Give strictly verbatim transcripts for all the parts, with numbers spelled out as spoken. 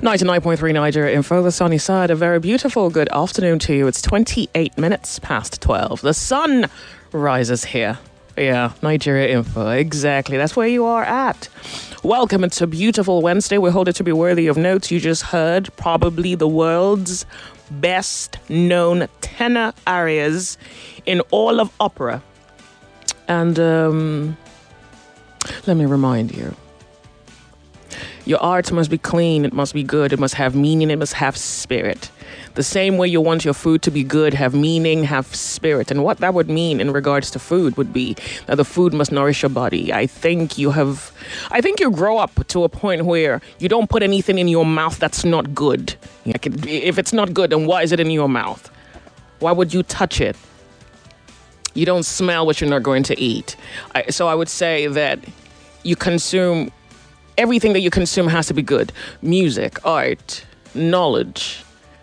ninety-nine point three Nigeria Info, the sunny side. A very beautiful good afternoon to you. It's twenty-eight minutes past twelve. The sun rises here. Yeah, Nigeria Info. Exactly. That's where you are at. Welcome. It's a beautiful Wednesday. We hold it to be worthy of note. You just heard probably the world's best known tenor arias in all of opera. And um, let me remind you. Your art must be clean, it must be good, it must have meaning, it must have spirit. The same way you want your food to be good, have meaning, have spirit. And what that would mean in regards to food would be that the food must nourish your body. I think you have, I think you grow up to a point where you don't put anything in your mouth that's not good. Like if it's not good, then why is it in your mouth? Why would you touch it? You don't smell what you're not going to eat. I, so I would say that you consume... Everything that you consume has to be good. Music, art, knowledge,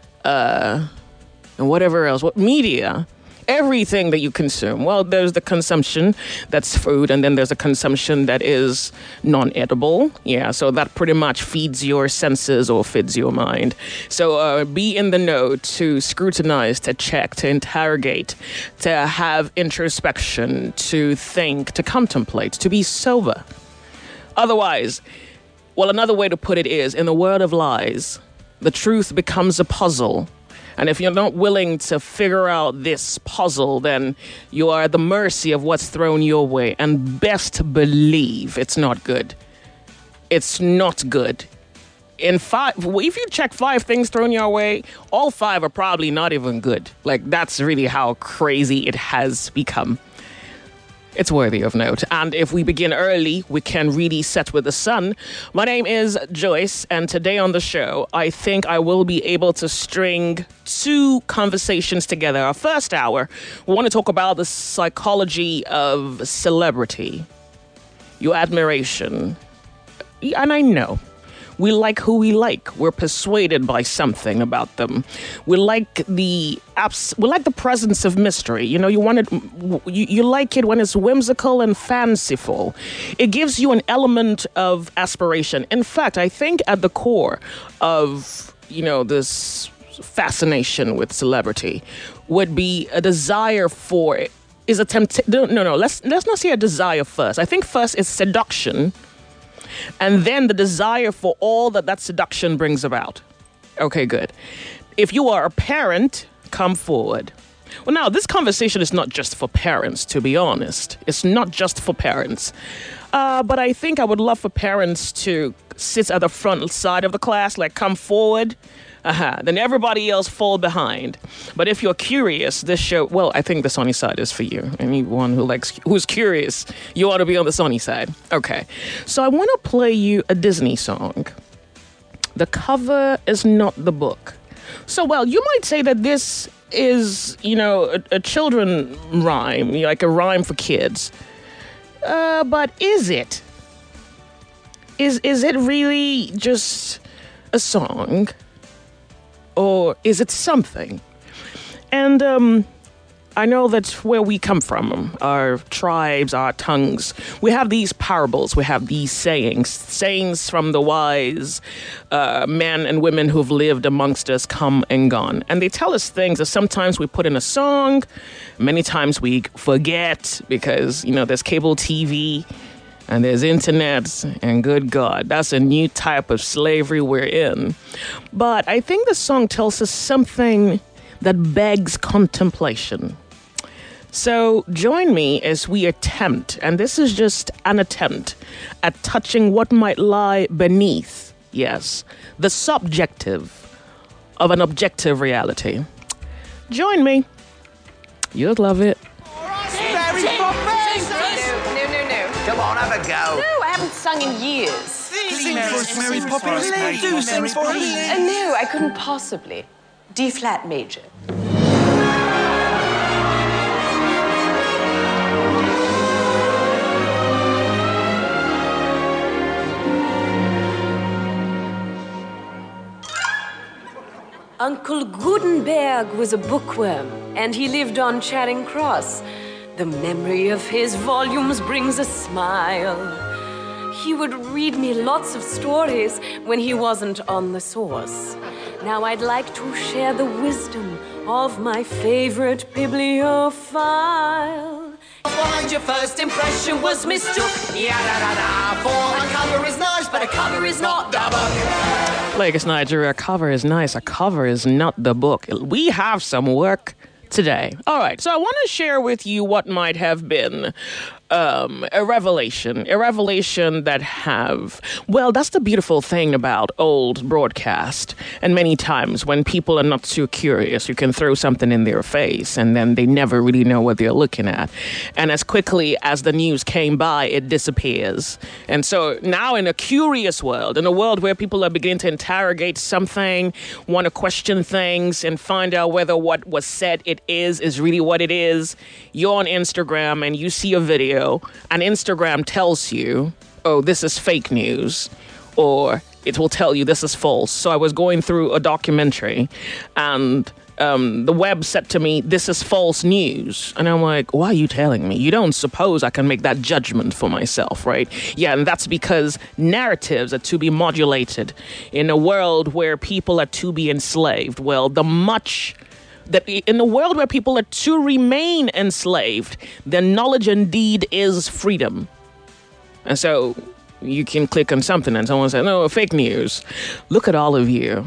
uh, and whatever else. What media, everything that you consume. Well, there's the consumption that's food, and then there's the consumption that is non-edible. Yeah, so that pretty much feeds your senses or feeds your mind. So uh, be in the know to scrutinize, to check, to interrogate, to have introspection, to think, to contemplate, to be sober. Otherwise, well, another way to put it is, in the world of lies, the truth becomes a puzzle. And if you're not willing to figure out this puzzle, then you are at the mercy of what's thrown your way. And best believe it's not good. It's not good. In five, if you check five things thrown your way, all five are probably not even good. Like, that's really how crazy it has become. It's worthy of note. And if we begin early, we can really set with the sun. My name is Joyce, and today on the show, I think I will be able to string two conversations together. Our first hour, we want to talk about the psychology of celebrity, your admiration. And I know. We like who we like. We're persuaded by something about them. We like the abs- we like the presence of mystery. You know, you want it. You, you like it when it's whimsical and fanciful. It gives you an element of aspiration. In fact, I think at the core of, you know, this fascination with celebrity would be a desire for it. Is a tempt. No, no, no. Let's let's not say a desire first. I think first is seduction. And then the desire for all that that seduction brings about. Okay, good. If you are a parent, come forward. Well, now, this conversation is not just for parents, to be honest. It's not just for parents. Uh, but I think I would love for parents to sit at the front side of the class, like come forward. Uh-huh. Then everybody else fall behind. But if you're curious, this show, well, I think the sunny side is for you. Anyone who likes, who's curious, you ought to be on the sunny side. Okay. So I want to play you a Disney song. The cover is not the book. So, well, you might say that this is, you know, a, a children rhyme, like a rhyme for kids. Uh, but is it? Is is it really just a song? Or is it something? And um, I know that where we come from, our tribes, our tongues, we have these parables, we have these sayings, sayings from the wise uh, men and women who've lived amongst us, come and gone. And they tell us things that sometimes we put in a song, many times we forget because, you know, there's cable T V, and there's internet, and good God, that's a new type of slavery we're in. But I think the song tells us something that begs contemplation. So join me as we attempt, and this is just an attempt, at touching what might lie beneath, yes, the subjective of an objective reality. Join me. You'll love it. Come on, have a go. No, I haven't sung in years. Sing for us, Mary Poppins. Do sing for us. Uh, no, I couldn't possibly. D flat major. Uncle Gutenberg was a bookworm, and he lived on Charing Cross. The memory of his volumes brings a smile. He would read me lots of stories when he wasn't on the source. Now I'd like to share the wisdom of my favorite bibliophile. Find your first impression was mistook. Yeah, da da da. For a cover is nice, but a cover is not the book. Lagos, Nigeria, a cover is nice. A cover is not the book. We have some work today. All right, so I want to share with you what might have been um, a revelation, a revelation that have, well, that's the beautiful thing about old broadcast. And many times when people are not too curious, you can throw something in their face and then they never really know what they're looking at. And as quickly as the news came by, it disappears. And so now in a curious world, in a world where people are beginning to interrogate something, want to question things and find out whether what was said it is, is really what it is, you're on Instagram and you see a video and Instagram tells you, oh, this is fake news, or it will tell you this is false. So I was going through a documentary and um, the web said to me, this is false news. And I'm like, why are you telling me? You don't suppose I can make that judgment for myself, right? Yeah, and that's because narratives are to be modulated in a world where people are to be enslaved. Well, the much... that in a world where people are to remain enslaved, then knowledge indeed is freedom. And so you can click on something and someone says, no, fake news. Look at all of you.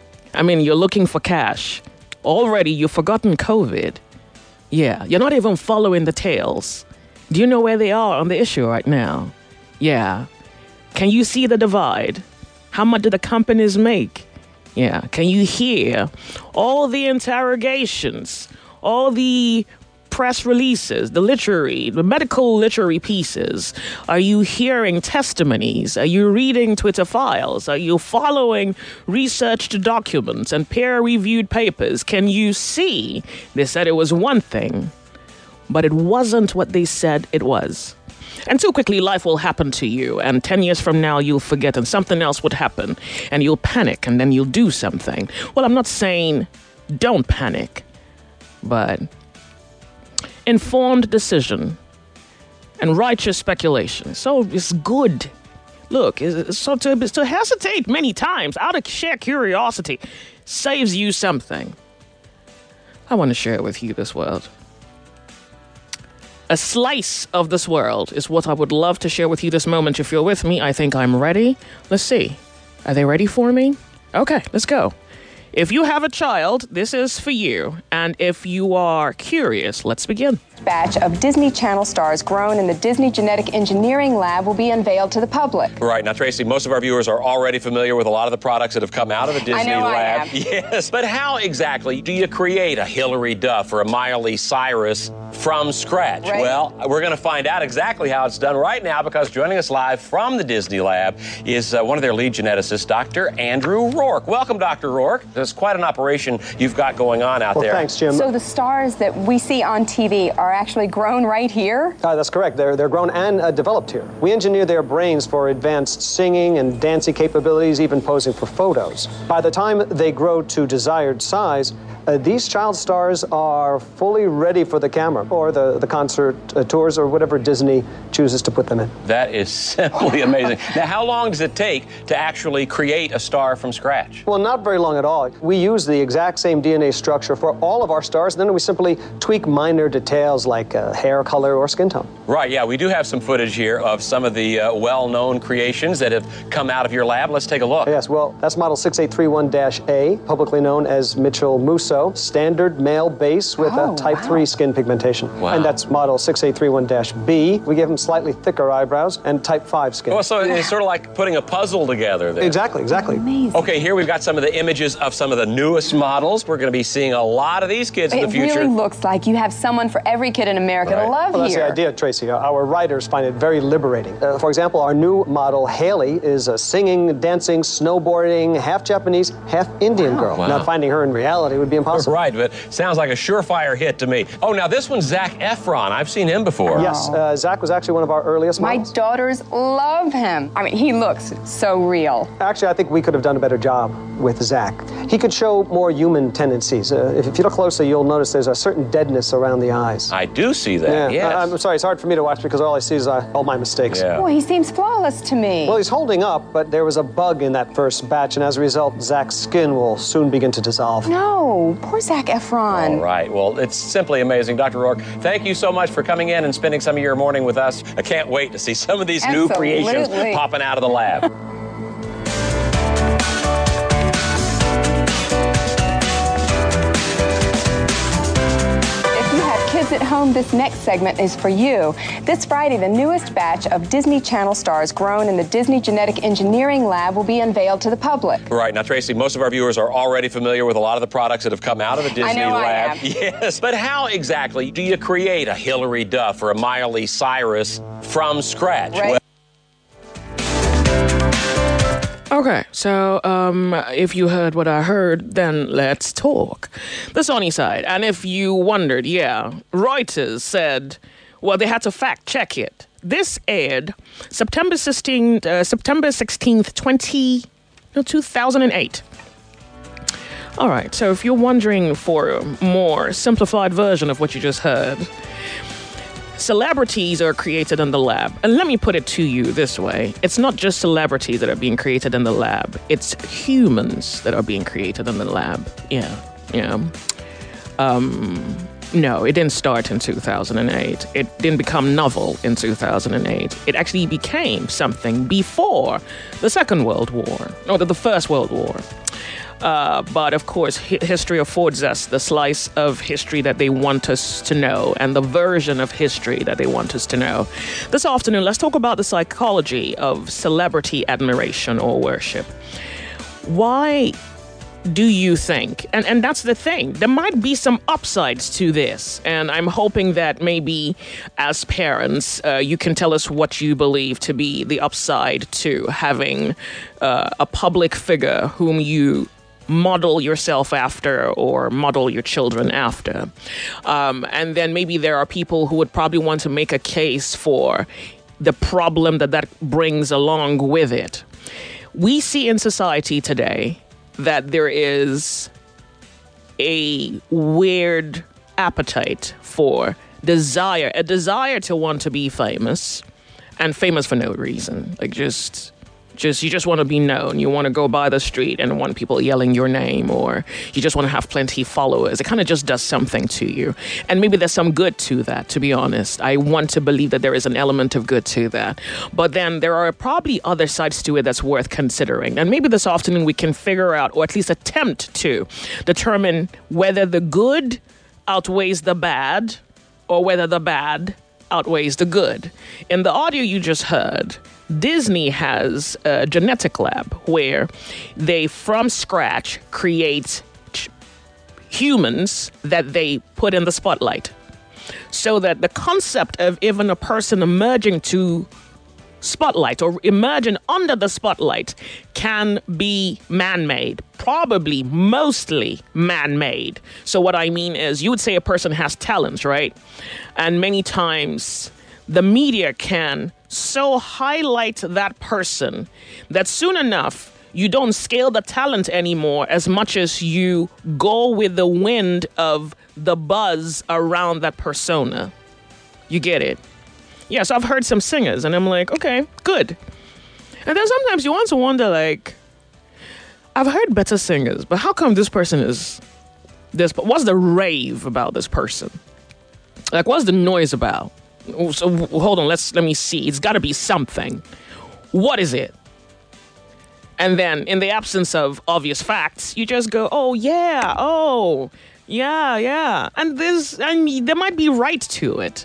I mean, you're looking for cash. Already you've forgotten COVID. Yeah, you're not even following the tails. Do you know where they are on the issue right now? Yeah. Can you see the divide? How much do the companies make? Yeah, can you hear all the interrogations, all the press releases, the literary, the medical literary pieces? Are you hearing testimonies? Are you reading Twitter files? Are you following researched documents and peer-reviewed papers? Can you see they said it was one thing, but it wasn't what they said it was? And too quickly, life will happen to you. And ten years from now, you'll forget and something else would happen. And you'll panic and then you'll do something. Well, I'm not saying don't panic. But informed decision and righteous speculation. So it's good. Look, so to, to hesitate many times out of sheer curiosity saves you something. I want to share with you this world. A slice of this world is what I would love to share with you this moment. If you're with me, I think I'm ready. Let's see. Are they ready for me? Okay, let's go. If you have a child, this is for you. And if you are curious, let's begin. Batch of Disney Channel stars grown in the Disney Genetic Engineering Lab will be unveiled to the public. Right. Now, Tracy, most of our viewers are already familiar with a lot of the products that have come out of the Disney I know Lab. I am. Yes. But how exactly do you create a Hilary Duff or a Miley Cyrus from scratch? Right. Well, we're going to find out exactly how it's done right now, because joining us live from the Disney Lab is uh, one of their lead geneticists, Doctor Andrew Rourke. Welcome, Doctor Rourke. There's quite an operation you've got going on out well, there. Thanks, Jim. So the stars that we see on T V are actually grown right here? Uh, that's correct. They're, they're grown and uh, developed here. We engineer their brains for advanced singing and dancing capabilities, even posing for photos. By the time they grow to desired size, uh, these child stars are fully ready for the camera or the, the concert uh, tours or whatever Disney chooses to put them in. That is simply amazing. Now, how long does it take to actually create a star from scratch? Well, not very long at all. We use the exact same D N A structure for all of our stars, and then we simply tweak minor details like uh, hair color or skin tone. Right, yeah, we do have some footage here of some of the uh, well-known creations that have come out of your lab. Let's take a look. Yes, well, that's model six eight three one dash A, publicly known as Mitchell Musso, standard male base with Oh, a type wow. three skin pigmentation. Wow. And that's model six eight three one dash B. We give him slightly thicker eyebrows and type five skin. Well, so it's sort of like putting a puzzle together there. Exactly, exactly. Amazing. Okay, here we've got some of the images of some of the newest models. We're going to be seeing a lot of these kids in It the future. really looks like you have someone for every kid in America Right. to love Well, that's here. the idea, Tracy. Our writers find it very liberating. Uh, for example, our new model, Haley, is a singing, dancing, snowboarding, half Japanese, half Indian girl. Wow. Now, finding her in reality would be impossible. Right, but sounds like a surefire hit to me. Oh, now this one's Zac Efron. I've seen him before. Yes, uh, Zach was actually one of our earliest My models. daughters love him. I mean, he looks so real. Actually, I think we could have done a better job with Zach. He could show more human tendencies. Uh, if, if you look closely, you'll notice there's a certain deadness around the eyes. I do see that, yes. I, I'm sorry, it's hard for me to watch because all I see is uh, all my mistakes. Yeah. Well, he seems flawless to me. Well, he's holding up, but there was a bug in that first batch, and as a result, Zach's skin will soon begin to dissolve. No, poor Zac Efron. All right. Well, it's simply amazing. Doctor Roark, thank you so much for coming in and spending some of your morning with us. I can't wait to see some of these new creations Absolutely. popping out of the lab. If you have kids at home, this next segment is for you. This Friday, the newest batch of Disney Channel stars grown in the Disney Genetic Engineering Lab will be unveiled to the public. Right. Now, Tracy, most of our viewers are already familiar with a lot of the products that have come out of the Disney I know I lab. am. Yes. But how exactly do you create a Hilary Duff or a Miley Cyrus from scratch? Right. Well, Okay, so um, if you heard what I heard, then let's talk. The Sunny Side. And if you wondered, yeah, Reuters said, well, they had to fact check it. This aired September sixteenth, uh, September sixteenth, twenty, no, two thousand eight. All right, so if you're wondering for a more simplified version of what you just heard, celebrities are created in the lab. And let me put it to you this way. It's not just celebrities that are being created in the lab. It's humans that are being created in the lab. Yeah, yeah. Um, no, it didn't start in two thousand eight. It didn't become novel in two thousand eight. It actually became something before the Second World War, or the First World War. Uh, but of course, hi- history affords us the slice of history that they want us to know and the version of history that they want us to know. This afternoon, let's talk about the psychology of celebrity admiration or worship. Why do you think, and, and that's the thing, there might be some upsides to this, and I'm hoping that maybe as parents, uh, you can tell us what you believe to be the upside to having uh, a public figure whom you model yourself after or model your children after. Um, and then maybe there are people who would probably want to make a case for the problem that that brings along with it. We see in society today that there is a weird appetite for desire, a desire to want to be famous, and famous for no reason. Like just... Just you just want to be known. You want to go by the street and want people yelling your name, or you just want to have plenty of followers. It kind of just does something to you. And maybe there's some good to that, to be honest. I want to believe that there is an element of good to that. But then there are probably other sides to it that's worth considering. And maybe this afternoon we can figure out, or at least attempt to determine whether the good outweighs the bad, or whether the bad outweighs the good. In the audio you just heard, Disney has a genetic lab where they, from scratch, create ch- humans that they put in the spotlight. So that the concept of even a person emerging to spotlight or emerging under the spotlight can be man-made, probably mostly man-made. So what I mean is, you would say a person has talent, right? And many times the media can so highlight that person that soon enough you don't scale the talent anymore as much as you go with the wind of the buzz around that persona. You get it? Yeah, so I've heard some singers and I'm like, okay, good. And then sometimes you also wonder, like, I've heard better singers, but how come this person is this? What's the rave about this person? Like, what's the noise about? So hold on, let's let me see. It's got to be something. What is it? And then, in the absence of obvious facts, you just go, "Oh yeah, oh yeah, yeah," and there's, I mean, there might be right to it.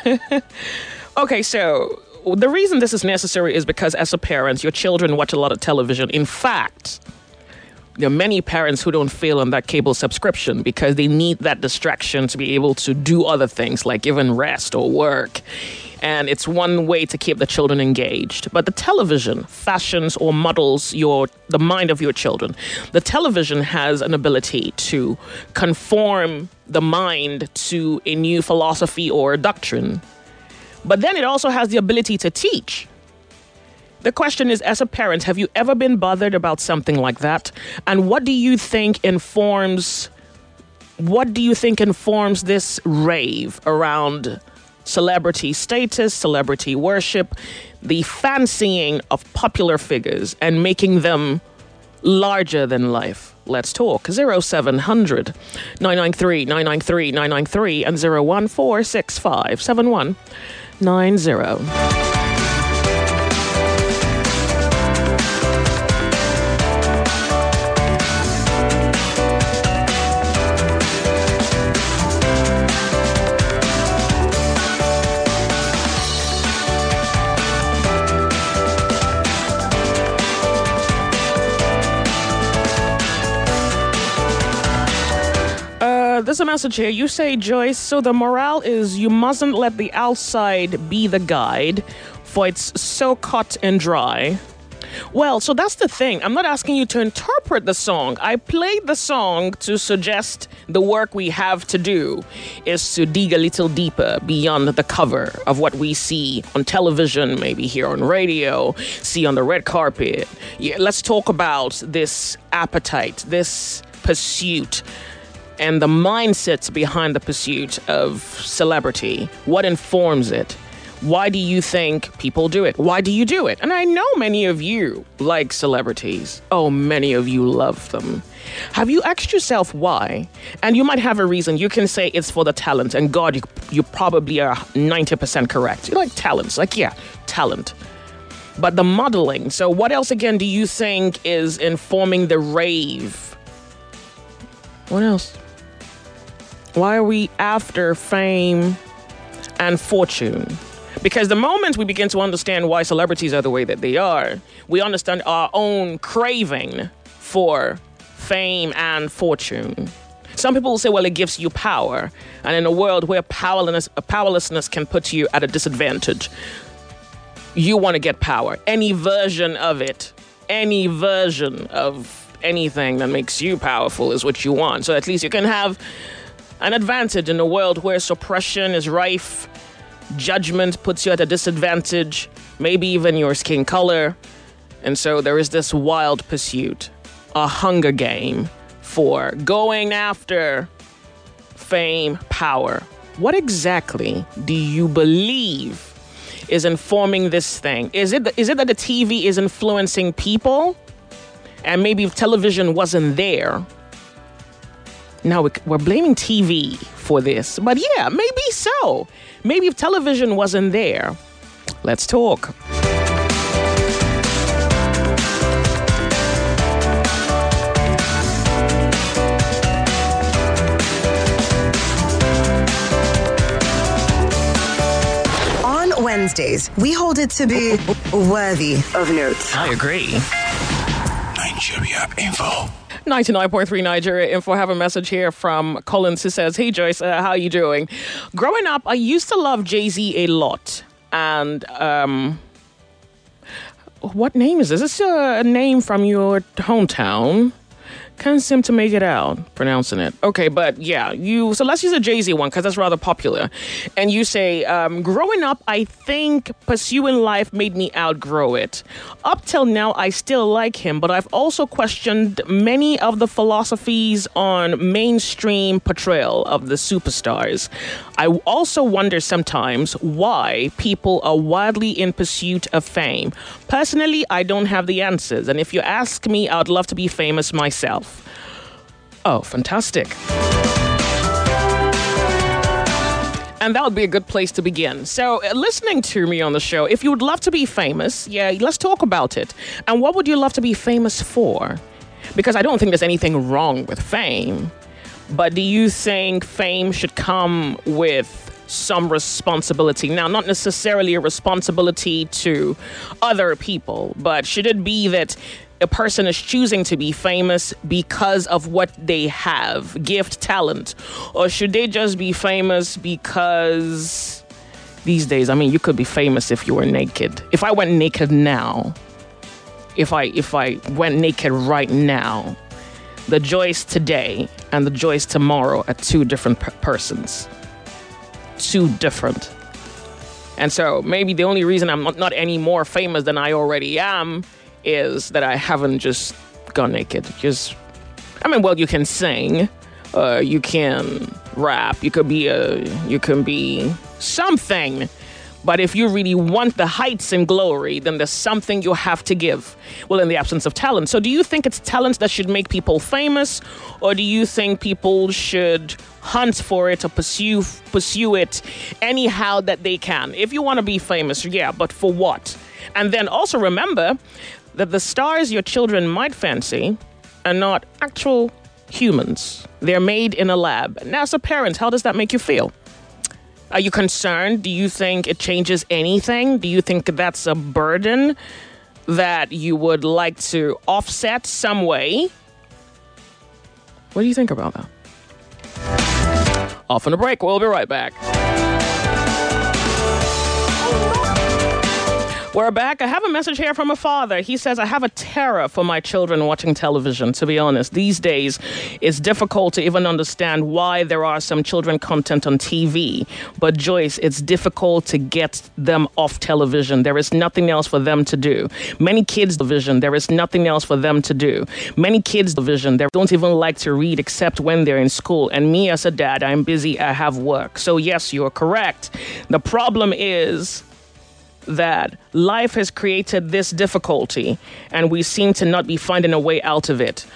Okay, so the reason this is necessary is because, as a parent, your children watch a lot of television. In fact, there are many parents who don't fail on that cable subscription because they need that distraction to be able to do other things like even rest or work. and it's one way to keep the children engaged. But the television fashions or models your the mind of your children. The television has an ability to conform the mind to a new philosophy or doctrine. But then it also has the ability to teach. The question is, as a parent, have you ever been bothered about something like that? And what do you think informs what do you think informs this rave around celebrity status, celebrity worship, the fancying of popular figures and making them larger than life? Let's talk. oh seven hundred, nine nine three, nine nine three, nine nine three and oh one four six five, seven one nine zero. There's a message here. You say, Joyce, so the morale is you mustn't let the outside be the guide, for it's so cut and dry. Well, so that's the thing. I'm not asking you to interpret the song. I played the song to suggest the work we have to do is to dig a little deeper beyond the cover of what we see on television, maybe hear on radio, see on the red carpet. Yeah, let's talk about this appetite, this pursuit, and the mindsets behind the pursuit of celebrity. What informs it? Why do you think people do it? Why do you do it? And I know many of you like celebrities. Oh, many of you love them. Have you asked yourself why? And you might have a reason. You can say it's for the talent. And God, you, you probably are ninety percent correct. You like talents. Like, yeah, talent. But the modeling. So what else, again, do you think is informing the rave? What else? Why are we after fame and fortune? Because the moment we begin to understand why celebrities are the way that they are, we understand our own craving for fame and fortune. Some people will say, well, it gives you power. And in a world where powerlessness, powerlessness can put you at a disadvantage, you want to get power. Any version of it, any version of anything that makes you powerful is what you want. So at least you can have an advantage in a world where suppression is rife, judgment puts you at a disadvantage, maybe even your skin color. And so there is this wild pursuit, a hunger game for going after fame, power. What exactly do you believe is informing this thing? Is it, is it that the T V is influencing people? And maybe if television wasn't there, now we're blaming T V for this. But yeah, maybe so. Maybe if television wasn't there. Let's talk. On Wednesdays, we hold it to be worthy of note. I agree. Nigeria Info. ninety-nine point three Nigeria Info. Have a message here from Collins who says, hey Joyce, uh, how are you doing? Growing up, I used to love Jay-Z a lot. And um, what name is this? Is this a name from your hometown? Can't seem to make it out, pronouncing it. Okay, but yeah, you. So let's use a Jay-Z one because that's rather popular. And you say, um, growing up, I think pursuing life made me outgrow it. Up till now, I still like him, but I've also questioned many of the philosophies on mainstream portrayal of the superstars. I also wonder sometimes why people are wildly in pursuit of fame. Personally, I don't have the answers. And if you ask me, I'd love to be famous myself. Oh, fantastic. And that would be a good place to begin. So, uh, listening to me on the show, if you would love to be famous, yeah, let's talk about it. And what would you love to be famous for? Because I don't think there's anything wrong with fame. But do you think fame should come with some responsibility? Now, not necessarily a responsibility to other people, but should it be that a person is choosing to be famous because of what they have, gift, talent? Or should they just be famous because these days, I mean, you could be famous if you were naked. If I went naked now, if I if I went naked right now, the Joyce today and the Joyce tomorrow are two different per- persons. Two different. And so maybe the only reason I'm not, not any more famous than I already am is that I haven't just gone naked. Just, I mean, well, you can sing, uh, you can rap, you could be a, you can be something. But if you really want the heights and glory, then there's something you have to give. Well, in the absence of talent. So do you think it's talent that should make people famous? Or do you think people should hunt for it or pursue pursue it anyhow that they can? If you want to be famous, yeah, but for what? And then also remember that the stars your children might fancy are not actual humans. They're made in a lab. Now, as a parent, how does that make you feel? Are you concerned? Do you think it changes anything? Do you think that's a burden that you would like to offset some way? What do you think about that? Off on a break. We'll be right back. We're back. I have a message here from a father. He says, I have a terror for my children watching television, to be honest. These days, it's difficult to even understand why there are some children content on T V. But Joyce, it's difficult to get them off television. There is nothing else for them to do. Many kids television, there is nothing else for them to do. Many kids television, they don't even like to read except when they're in school. And me as a dad, I'm busy, I have work. So yes, you're correct. The problem is that life has created this difficulty and we seem to not be finding a way out of it.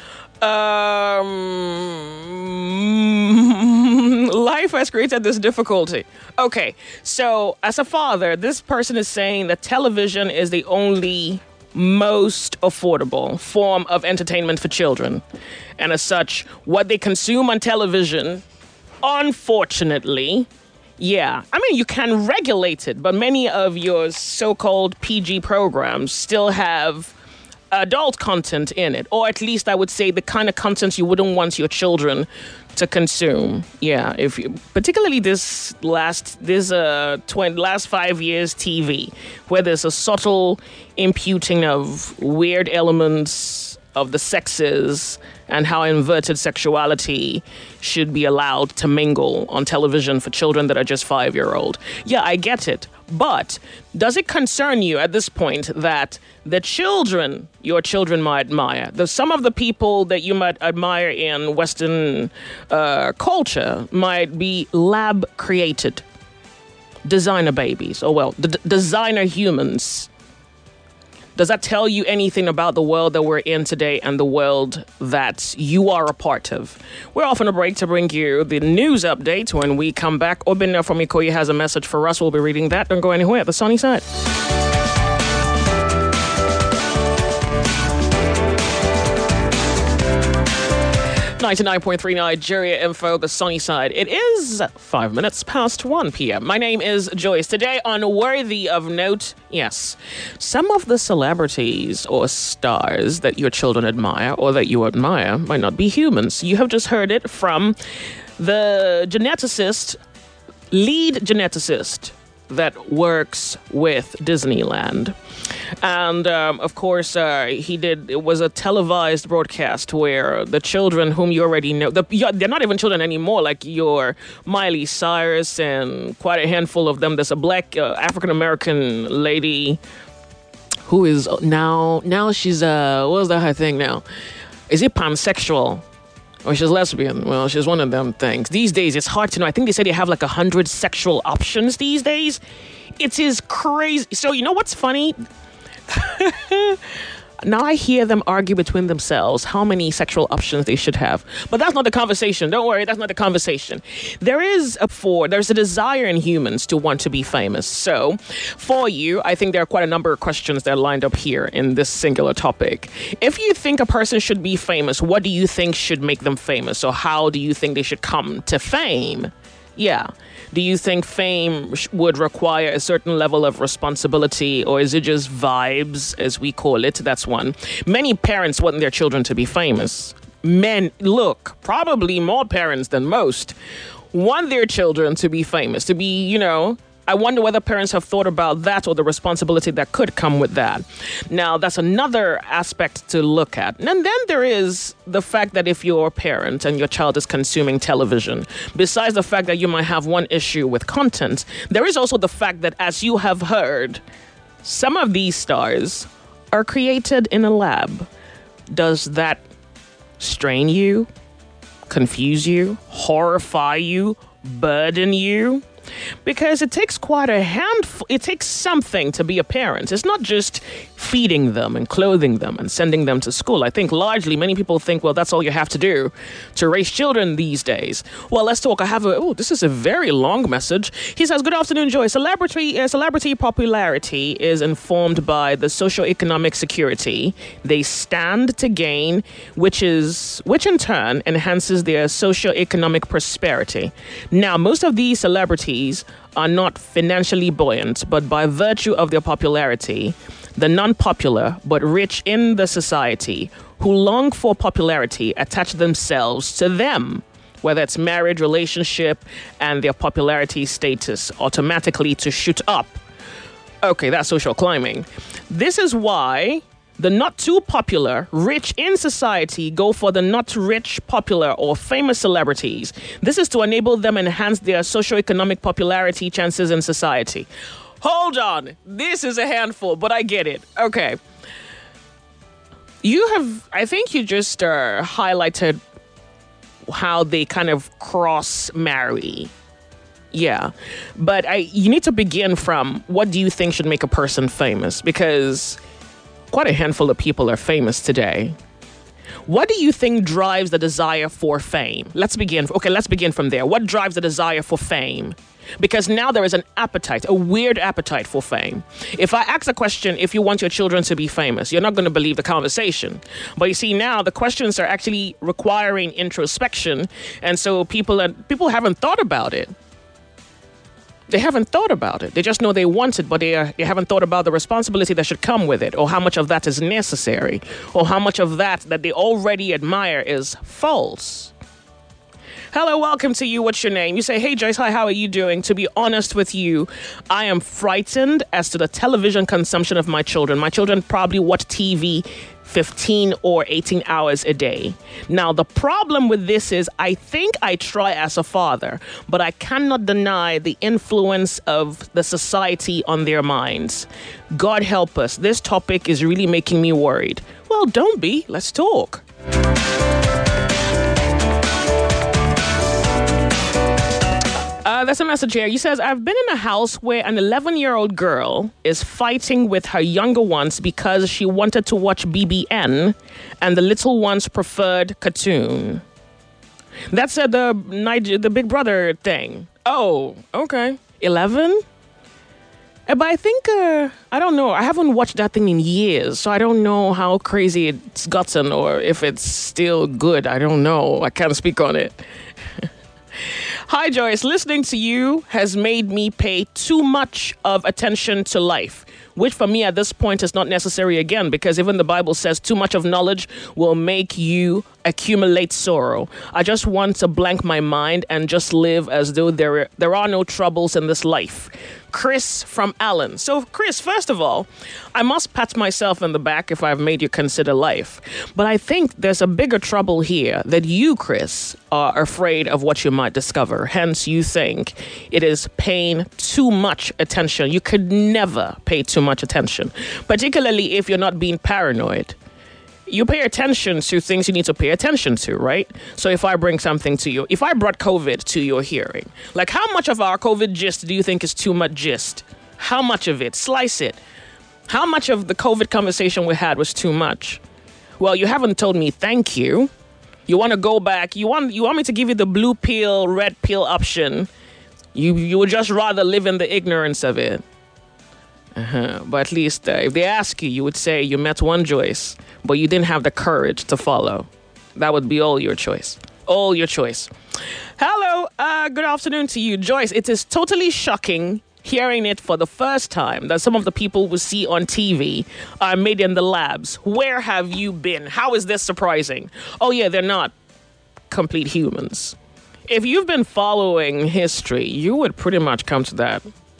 Um, life has created this difficulty. Okay, so as a father, this person is saying that television is the only most affordable form of entertainment for children. And as such, what they consume on television, unfortunately, yeah, I mean, you can regulate it, but many of your so-called P G programs still have adult content in it, or at least I would say the kind of content you wouldn't want your children to consume. Yeah, if you, particularly this last this uh twenty, last five years T V, where there's a subtle imputing of weird elements of the sexes and how inverted sexuality should be allowed to mingle on television for children that are just five-year-old. Yeah, I get it. But does it concern you at this point that the children your children might admire, the, some of the people that you might admire in Western uh, culture might be lab-created designer babies, or well, d- designer humans? Does that tell you anything about the world that we're in today and the world that you are a part of? We're off on a break to bring you the news update. When we come back, Obinna from Ikoyi has a message for us. We'll be reading that. Don't go anywhere. The sunny side. ninety-nine point three Nigeria Info, the sunny side. It is five minutes past one p.m. My name is Joyce. Today on Worthy of Note, yes, some of the celebrities or stars that your children admire or that you admire might not be humans. You have just heard it from the geneticist, lead geneticist that works with Disneyland. And, um, of course, uh, he did, it was a televised broadcast where the children whom you already know, the, they're not even children anymore, like your Miley Cyrus and quite a handful of them. There's a black uh, African-American lady who is now, now she's, uh, what was that her thing now? Is it pansexual? Or she's lesbian. Well, she's one of them things. These days, it's hard to know. I think they say they have like a hundred sexual options these days. It is crazy. So, you know what's funny? Now I hear them argue between themselves how many sexual options they should have. But that's not the conversation. Don't worry, that's not the conversation. There is a for, there's a desire in humans to want to be famous. So for you, I think there are quite a number of questions that are lined up here in this singular topic. If you think a person should be famous, what do you think should make them famous? Or how do you think they should come to fame? Yeah. Do you think fame sh- would require a certain level of responsibility, or is it just vibes, as we call it? That's one. Many parents want their children to be famous. Men, look, probably more parents than most want their children to be famous, to be, you know, I wonder whether parents have thought about that or the responsibility that could come with that. Now, that's another aspect to look at. And then there is the fact that if you're a parent and your child is consuming television, besides the fact that you might have one issue with content, there is also the fact that, as you have heard, some of these stars are created in a lab. Does that strain you, confuse you, horrify you, burden you? Because it takes quite a handful, it takes something to be a parent. It's not just feeding them and clothing them and sending them to school. I think largely many people think, well, that's all you have to do to raise children these days. Well, let's talk. I have a, oh, this is a very long message. He says, good afternoon, Joy. Celebrity, uh, celebrity popularity is informed by the socioeconomic security they stand to gain, which is, which in turn enhances their socioeconomic prosperity. Now, most of these celebrities are not financially buoyant, but by virtue of their popularity, the non-popular but rich in the society who long for popularity attach themselves to them, whether it's marriage, relationship, and their popularity status automatically to shoot up. Okay, that's social climbing. This is why the not too popular, rich in society go for the not rich, popular, or famous celebrities. This is to enable them enhance their socioeconomic popularity chances in society. Hold on. This is a handful, but I get it. Okay. You have, I think you just uh, highlighted how they kind of cross-marry. Yeah. But I, you need to begin from, what do you think should make a person famous? Because quite a handful of people are famous today. What do you think drives the desire for fame? Let's begin. Okay, let's begin from there. What drives the desire for fame? Because now there is an appetite, a weird appetite for fame. If I ask a question, if you want your children to be famous, you're not going to believe the conversation. But you see, now the questions are actually requiring introspection. And so people are, people haven't thought about it. They haven't thought about it. They just know they want it, but they, are, they haven't thought about the responsibility that should come with it, or how much of that is necessary, or how much of that that they already admire is false. Hello, welcome to you. What's your name? You say, hey, Joyce, hi, how are you doing? To be honest with you, I am frightened as to the television consumption of my children. My children probably watch T V fifteen or eighteen hours a day. Now, the problem with this is I think I try as a father, but I cannot deny the influence of the society on their minds. God help us. This topic is really making me worried. Well, don't be. Let's talk. Uh, there's a message here. You says, I've been in a house where an eleven-year-old girl is fighting with her younger ones because she wanted to watch B B N and the little ones preferred cartoon. That's uh, the Niger- the Big Brother thing. Oh, okay. eleven? Uh, but I think, uh, I don't know. I haven't watched that thing in years, so I don't know how crazy it's gotten or if it's still good. I don't know. I can't speak on it. Hi, Joyce. Listening to you has made me pay too much of attention to life, which for me at this point is not necessary again, because even the Bible says too much of knowledge will make you accumulate sorrow. I just want to blank my mind and just live as though there, there are no troubles in this life. Chris from Allen. So, Chris, first of all, I must pat myself in the back if I've made you consider life. But I think there's a bigger trouble here, that you, Chris, are afraid of what you might discover. Hence, you think it is paying too much attention. You could never pay too much attention, particularly if you're not being paranoid. You pay attention to things you need to pay attention to, right? So if I bring something to you, if I brought COVID to your hearing, like how much of our COVID gist do you think is too much gist? How much of it? Slice it. How much of the COVID conversation we had was too much? Well, you haven't told me thank you. You want to go back. You want you want me to give you the blue pill, red pill option. You, you would just rather live in the ignorance of it. Uh-huh. But at least uh, if they ask you, you would say you met one Joyce, but you didn't have the courage to follow. That would be all your choice. All your choice. Hello, uh, good afternoon to you, Joyce. It is totally shocking hearing it for the first time that some of the people we see on T V are made in the labs. Where have you been? How is this surprising? Oh yeah, they're not complete humans. If you've been following history, you would pretty much come to that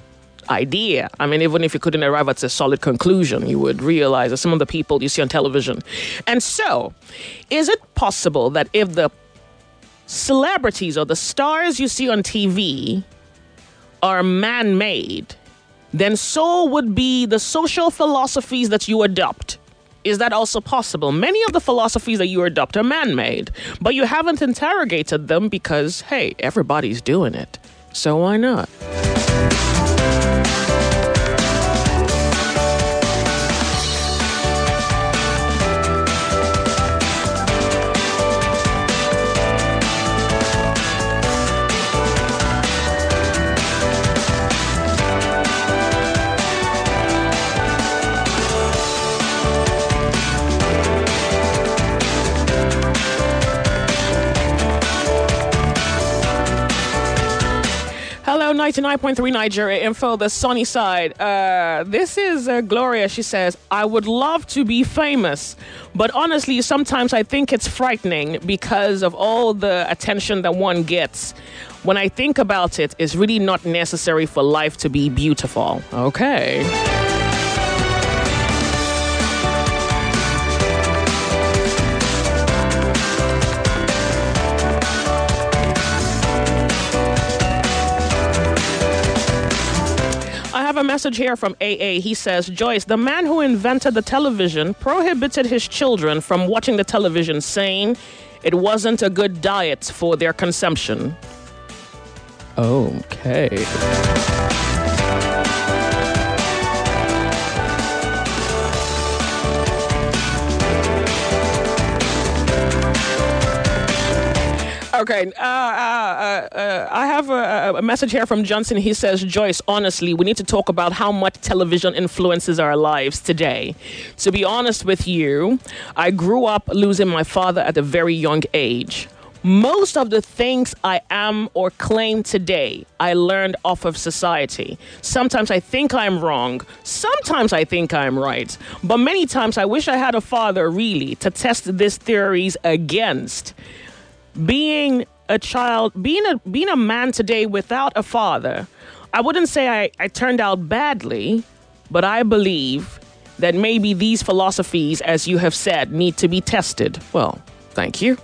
idea. I mean, even if you couldn't arrive at a solid conclusion, you would realize that some of the people you see on television. And so, is it possible that if the celebrities or the stars you see on T V are man-made, then so would be the social philosophies that you adopt? Is that also possible? Many of the philosophies that you adopt are man-made, but you haven't interrogated them because, hey, everybody's doing it. So why not? ninety-nine point three Nigeria Info, the sunny side. Uh, this is uh, Gloria. She says, I would love to be famous, but honestly, sometimes I think it's frightening because of all the attention that one gets. When I think about it, it's really not necessary for life to be beautiful. Okay. A message here from A A. He says, Joyce, the man who invented the television prohibited his children from watching the television, saying it wasn't a good diet for their consumption. Okay. Okay, uh, uh, uh, I have a, a message here from Johnson. He says, Joyce, honestly, we need to talk about how much television influences our lives today. To be honest with you, I grew up losing my father at a very young age. Most of the things I am or claim today, I learned off of society. Sometimes I think I'm wrong. Sometimes I think I'm right. But many times I wish I had a father, really, to test these theories against. Being a child, being a being a man today without a father, I wouldn't say I, I turned out badly, but I believe that maybe these philosophies, as you have said, need to be tested. Well, thank you.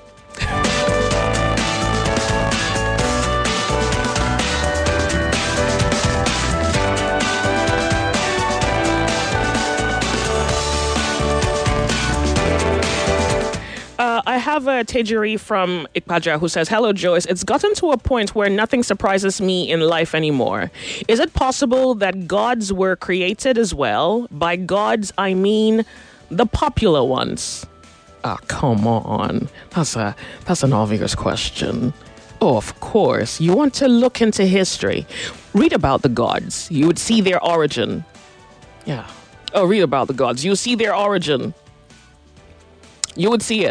Uh, I have a Tejiri from Ikpaja who says, hello, Joyce. It's gotten to a point where nothing surprises me in life anymore. Is it possible that gods were created as well? By gods, I mean the popular ones. Ah, oh, come on. That's a that's an obvious question. Oh, of course. You want to look into history. Read about the gods. You would see their origin. Yeah. Oh, read about the gods. You see their origin. You would see it.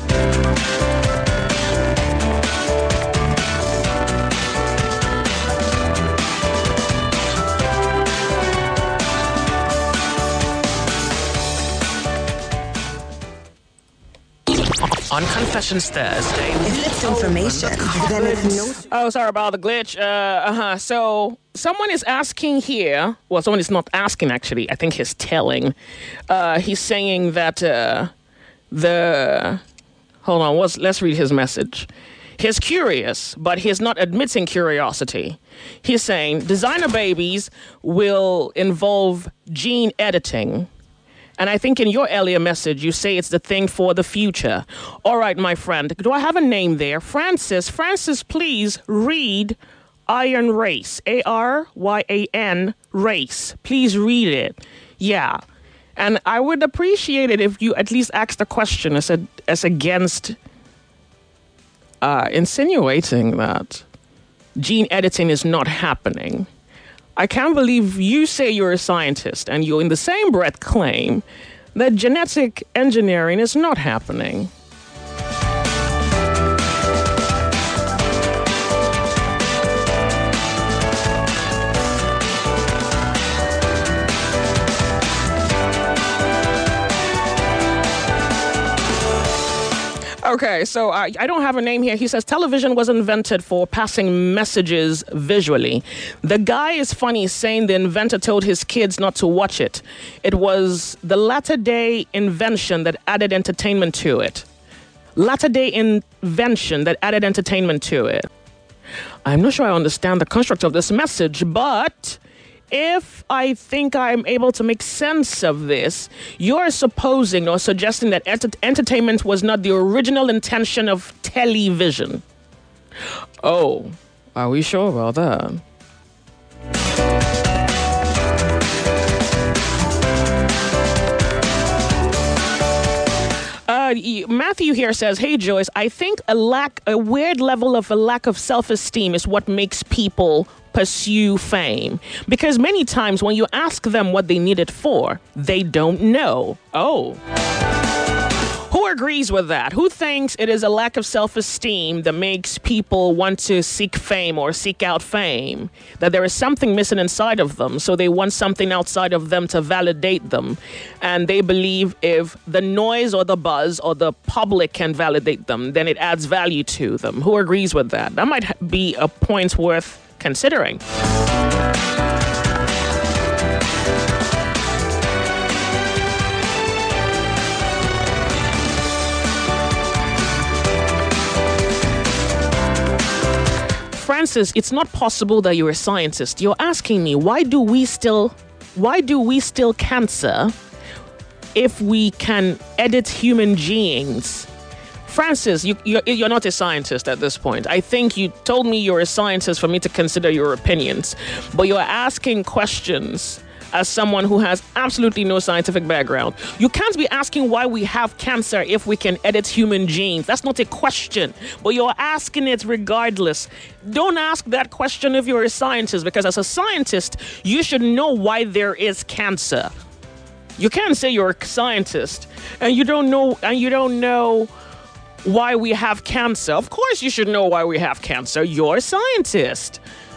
On Confessions Thursday. If it's information, then it's no... Oh, sorry about the glitch. Uh, uh-huh. So, someone is asking here... Well, someone is not asking, actually. I think he's telling. Uh, he's saying that uh, the... Hold on, let's, let's read his message. He's curious, but he's not admitting curiosity. He's saying, designer babies will involve gene editing. And I think in your earlier message, you say it's the thing for the future. All right, my friend. Do I have a name there? Francis. Francis, please read Iron Race. A R Y A N Race. Please read it. Yeah. And I would appreciate it if you at least asked the question as, a, as against uh, insinuating that gene editing is not happening. I can't believe you say you're a scientist and you in the same breath claim that genetic engineering is not happening. Okay, so I, I don't have a name here. He says television was invented for passing messages visually. The guy is funny saying the inventor told his kids not to watch it. It was the latter-day invention that added entertainment to it. Latter-day invention that added entertainment to it. I'm not sure I understand the construct of this message, but if I think I'm able to make sense of this, you're supposing or suggesting that ent- entertainment was not the original intention of television. Oh, are we sure about that? Uh, Matthew here says, hey, Joyce, I think a lack, a weird level of a lack of self-esteem is what makes people pursue fame. Because many times when you ask them what they need it for, they don't know. Oh. Who agrees with that? Who thinks it is a lack of self-esteem that makes people want to seek fame or seek out fame? That there is something missing inside of them, so they want something outside of them to validate them. And they believe if the noise or the buzz or the public can validate them, then it adds value to them. Who agrees with that? That might be a point worth considering. Francis, it's not possible that you're a scientist. You're asking me, why do we still, why do we still cancer if we can edit human genes? Francis, you, you're, you're not a scientist at this point. I think you told me you're a scientist for me to consider your opinions, but you're asking questions as someone who has absolutely no scientific background. You can't be asking why we have cancer if we can edit human genes. That's not a question, but you're asking it regardless. Don't ask that question if you're a scientist, because as a scientist, you should know why there is cancer. You can't say you're a scientist and you don't know, and you don't know why we have cancer. Of course you should know why we have cancer. You're a scientist.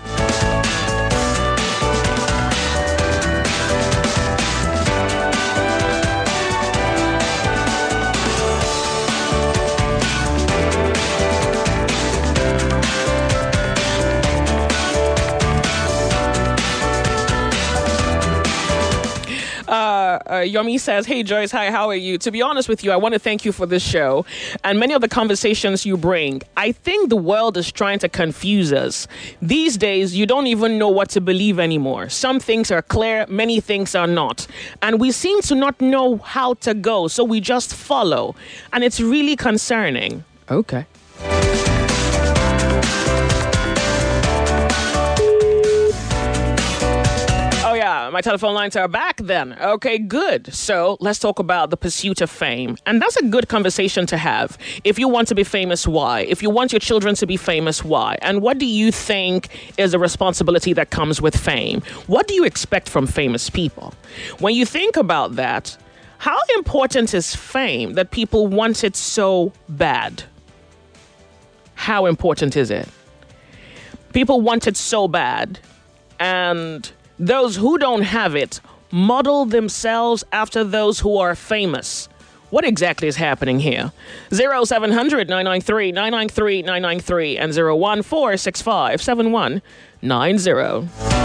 Uh, uh, Yomi says, hey, Joyce, hi, how are you? To be honest with you, I want to thank you for this show and many of the conversations you bring. I think the world is trying to confuse us. These days, you don't even know what to believe anymore. Some things are clear, many things are not. And we seem to not know how to go, so we just follow. And it's really concerning. Okay. Yeah, my telephone lines are back then. Okay, good. So let's talk about the pursuit of fame. And that's a good conversation to have. If you want to be famous, why? If you want your children to be famous, why? And what do you think is a responsibility that comes with fame? What do you expect from famous people? When you think about that, how important is fame that people want it so bad? How important is it? People want it so bad, and those who don't have it model themselves after those who are famous. What exactly is happening here? zero seven hundred nine nine three nine nine three nine nine three and zero one four six five seven one nine zero.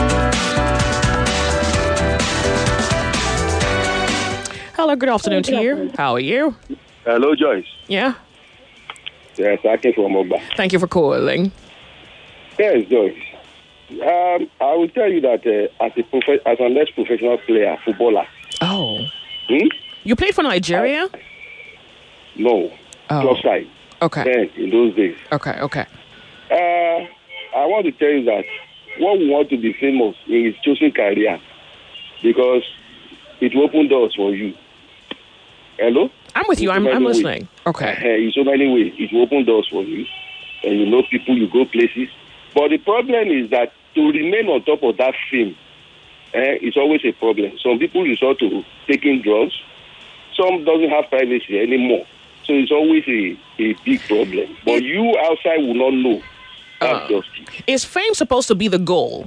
Hello, good afternoon to you. How are you? Hello, Joyce. Yeah? Yes, I came from Oba. Thank you for calling. Yes, Joyce. Um, I will tell you that uh, as a prof- as an ex-professional player, footballer. Oh. Hmm? You played for Nigeria? I, no. Oh. Club side. Okay. Then, in those days. Okay, okay. Uh, I want to tell you that one we want to be famous in his chosen career because it will open doors for you. Hello? I'm with you. I'm, I'm listening. Okay. Uh, in so many ways, it will open doors for you. And you know people, you go places. But the problem is that to remain on top of that fame, eh, it's always a problem. Some people resort to taking drugs. Some doesn't have privacy anymore. So it's always a, a big problem. But it, you outside will not know. That's uh, just it. Is fame supposed to be the goal?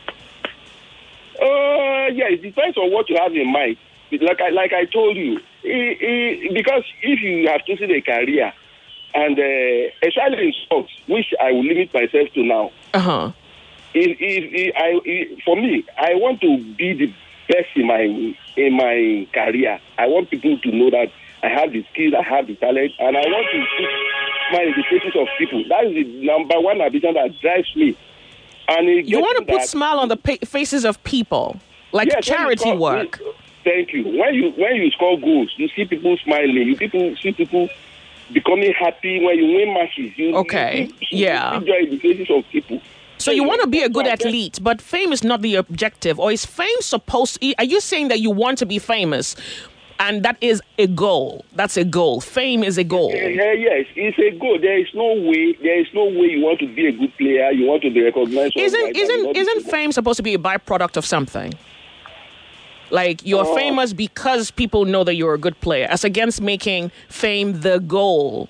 Uh, yeah, it depends on what you have in mind. Like I, like I told you, it, it, because if you have chosen a career And uh, especially in sports, which I will limit myself to now. Uh-huh. If, if, if I, if, for me, I want to be the best in my in my career. I want people to know that I have the skills, I have the talent, and I want to put smile in the faces of people. That is the number one ambition that drives me. And it you want to put that, smile on the pa- faces of people, like yes, charity score, work. Thank you. When you when you score goals, you see people smiling. You people see people becoming happy when you win matches. You, okay. You see, yeah. You see joy in the faces of people. So you want to be a good athlete, but fame is not the objective. Or is fame supposed to... Are you saying that you want to be famous and that is a goal? That's a goal. Fame is a goal. Uh, yes, it's a goal. There is no way There is no way you want to be a good player, you want to be recognized. Isn't isn't isn't fame supposed to be a byproduct of something? Like, you're uh, famous because people know that you're a good player, as against making fame the goal.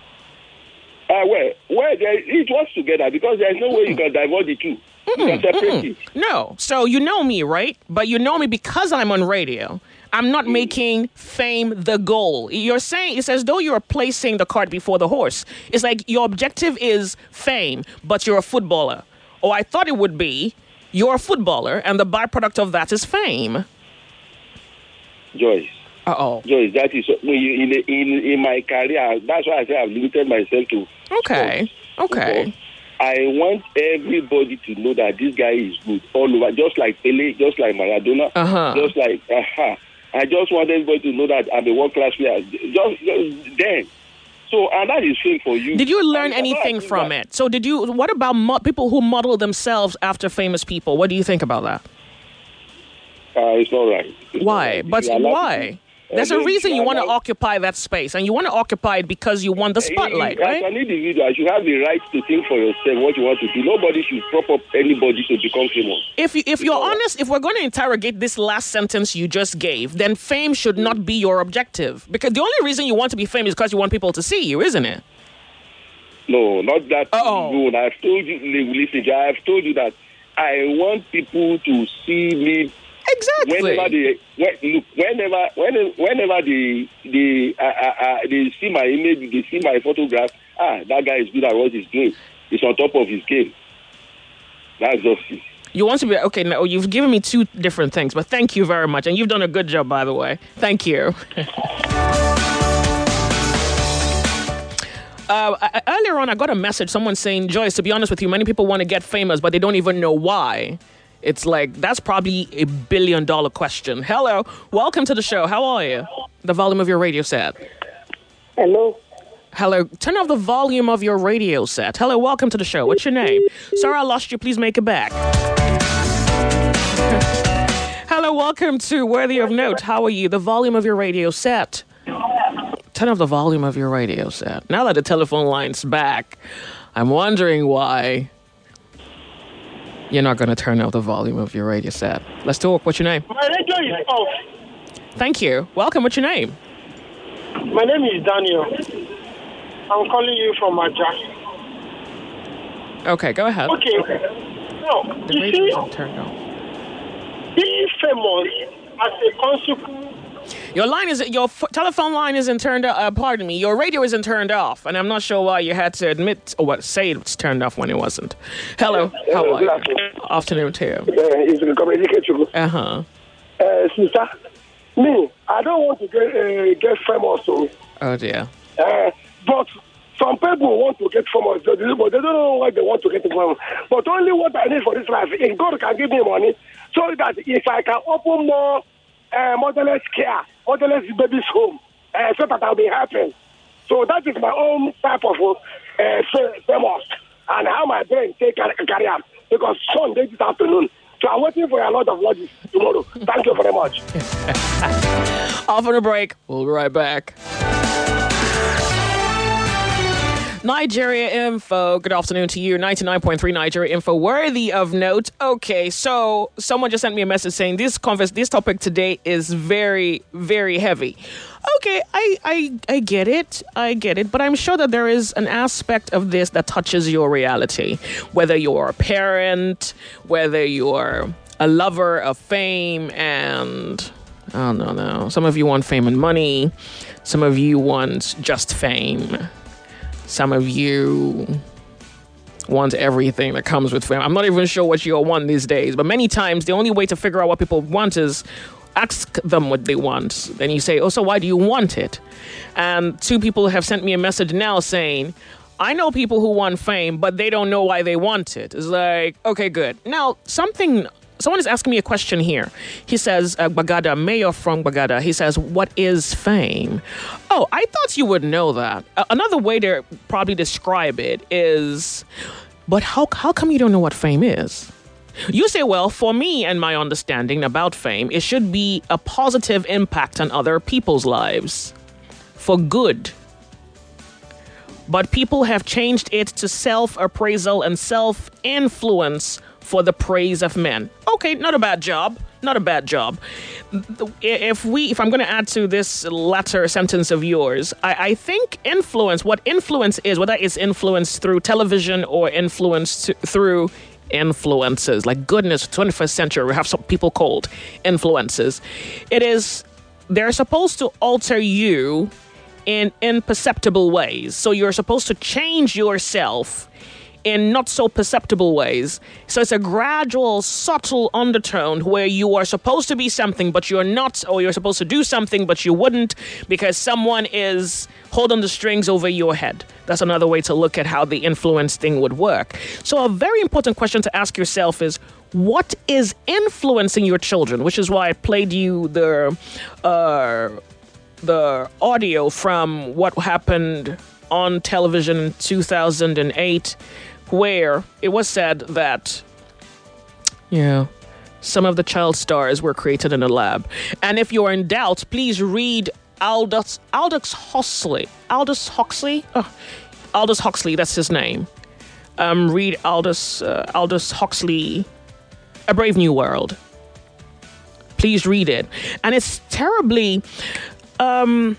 Uh, well, well there, it works together because there's no way you can divert the two. You can separate it. No. So you know me, right? But you know me because I'm on radio. I'm not mm. making fame the goal. You're saying, it's as though you're placing the cart before the horse. It's like your objective is fame, but you're a footballer. Or I thought it would be, you're a footballer, and the byproduct of that is fame. Joyce. Uh-oh. Joyce, that is, in, in, in my career, that's why I say I've limited myself to... Okay, sports. okay. Because I want everybody to know that this guy is good all over, just like Pele, just like Maradona, uh-huh. just like... Uh-huh. I just want everybody to know that I'm a world-class player. Just, just then. So, and that is fame for you. Did you learn and anything from that. it? So did you... What about mo- people who model themselves after famous people? What do you think about that? Uh, it's not right. It's why? Not right. But why? There's a reason you want to occupy that space, and you want to occupy it because you want the spotlight, As right? an individual, you have the right to think for yourself what you want to do. Nobody should prop up anybody to become famous. If, you, if you're honest, if we're going to interrogate this last sentence you just gave, then fame should not be your objective. Because the only reason you want to be famous is because you want people to see you, isn't it? No, not that. Uh-oh. No, I've told you, listen, I've told you that I want people to see me. Exactly. Whenever they when, look, whenever whenever whenever they they uh, uh, they see my image, they see my photograph. Ah, that guy is good at what he's doing. He's on top of his game. That's just it. You want to be okay? Now you've given me two different things, but thank you very much, and you've done a good job, by the way. Thank you. uh, earlier on, I got a message. Someone saying, "Joyce, to be honest with you, many people want to get famous, but they don't even know why." It's like, that's probably a billion dollar question. Hello, welcome to the show. How are you? The volume of your radio set. Hello. Hello, turn off the volume of your radio set. Hello, welcome to the show. What's your name? Sorry I lost you, please make it back. Hello, welcome to Worthy of Note. How are you? The volume of your radio set. Turn off the volume of your radio set. Now that the telephone line's back, I'm wondering why you're not going to turn off the volume of your radio set. Let's talk. What's your name? My radio is off. Thank you. Welcome. What's your name? My name is Daniel. I'm calling you from Aja. Okay, go ahead. Okay. No, the you radio see, isn't turned off. Being famous as a consequence. Your line is your f- telephone line isn't turned off. Uh, pardon me. Your radio isn't turned off, and I'm not sure why you had to admit or what say it's turned off when it wasn't. Hello, how are you? Afternoon to you. Uh huh. Uh, sister, me, I don't want to get uh, get famous. So. Oh dear. Uh, but some people want to get famous, but they don't know why they want to get famous. But only what I need for this life, if God can give me money, so that if I can open more. Uh, motherless care, motherless babies home, uh, so that I'll be happy. So that is my own type of uh, famous, and how my brain take a career, because Sunday this afternoon. So I'm waiting for a lot of lodges tomorrow. Thank you very much. Off on a break. We'll be right back. Nigeria Info. Good afternoon to you. ninety-nine point three Nigeria Info. Worthy of note. Okay, so someone just sent me a message saying this converse, this topic today is very, very heavy. Okay, I, I, I get it. I get it. But I'm sure that there is an aspect of this that touches your reality. Whether you're a parent, whether you're a lover of fame and... I don't know. Some of you want fame and money. Some of you want just fame. Some of you want everything that comes with fame. I'm not even sure what you all want these days, but many times the only way to figure out what people want is ask them what they want. Then you say, oh, so why do you want it? And two people have sent me a message now saying, I know people who want fame, but they don't know why they want it. It's like, okay, good. Now, something... Someone is asking me a question here. He says, uh, Bagada, mayor from Bagada, he says, what is fame? Oh, I thought you would know that. Uh, another way to probably describe it is, but how, how come you don't know what fame is? You say, well, for me and my understanding about fame, it should be a positive impact on other people's lives for good. But people have changed it to self-appraisal and self-influence for the praise of men. Okay, not a bad job. Not a bad job. If we, if I'm going to add to this latter sentence of yours, I, I think influence, what influence is, whether it's influence through television or influence to, through influences, like goodness, twenty-first century, we have some people called influences. It is, they're supposed to alter you in imperceptible ways. So you're supposed to change yourself in not so perceptible ways. So it's a gradual, subtle undertone where you are supposed to be something, but you're not, or you're supposed to do something, but you wouldn't because someone is holding the strings over your head. That's another way to look at how the influence thing would work. So a very important question to ask yourself is, what is influencing your children? Which is why I played you the, uh, the audio from what happened on television in two thousand eight, where it was said that, yeah, some of the child stars were created in a lab. And if you're in doubt, please read Aldous, Aldous Huxley. Aldous Huxley? Oh, Aldous Huxley, that's his name. Um, read Aldous, uh, Aldous Huxley, A Brave New World. Please read it. And it's terribly... Um,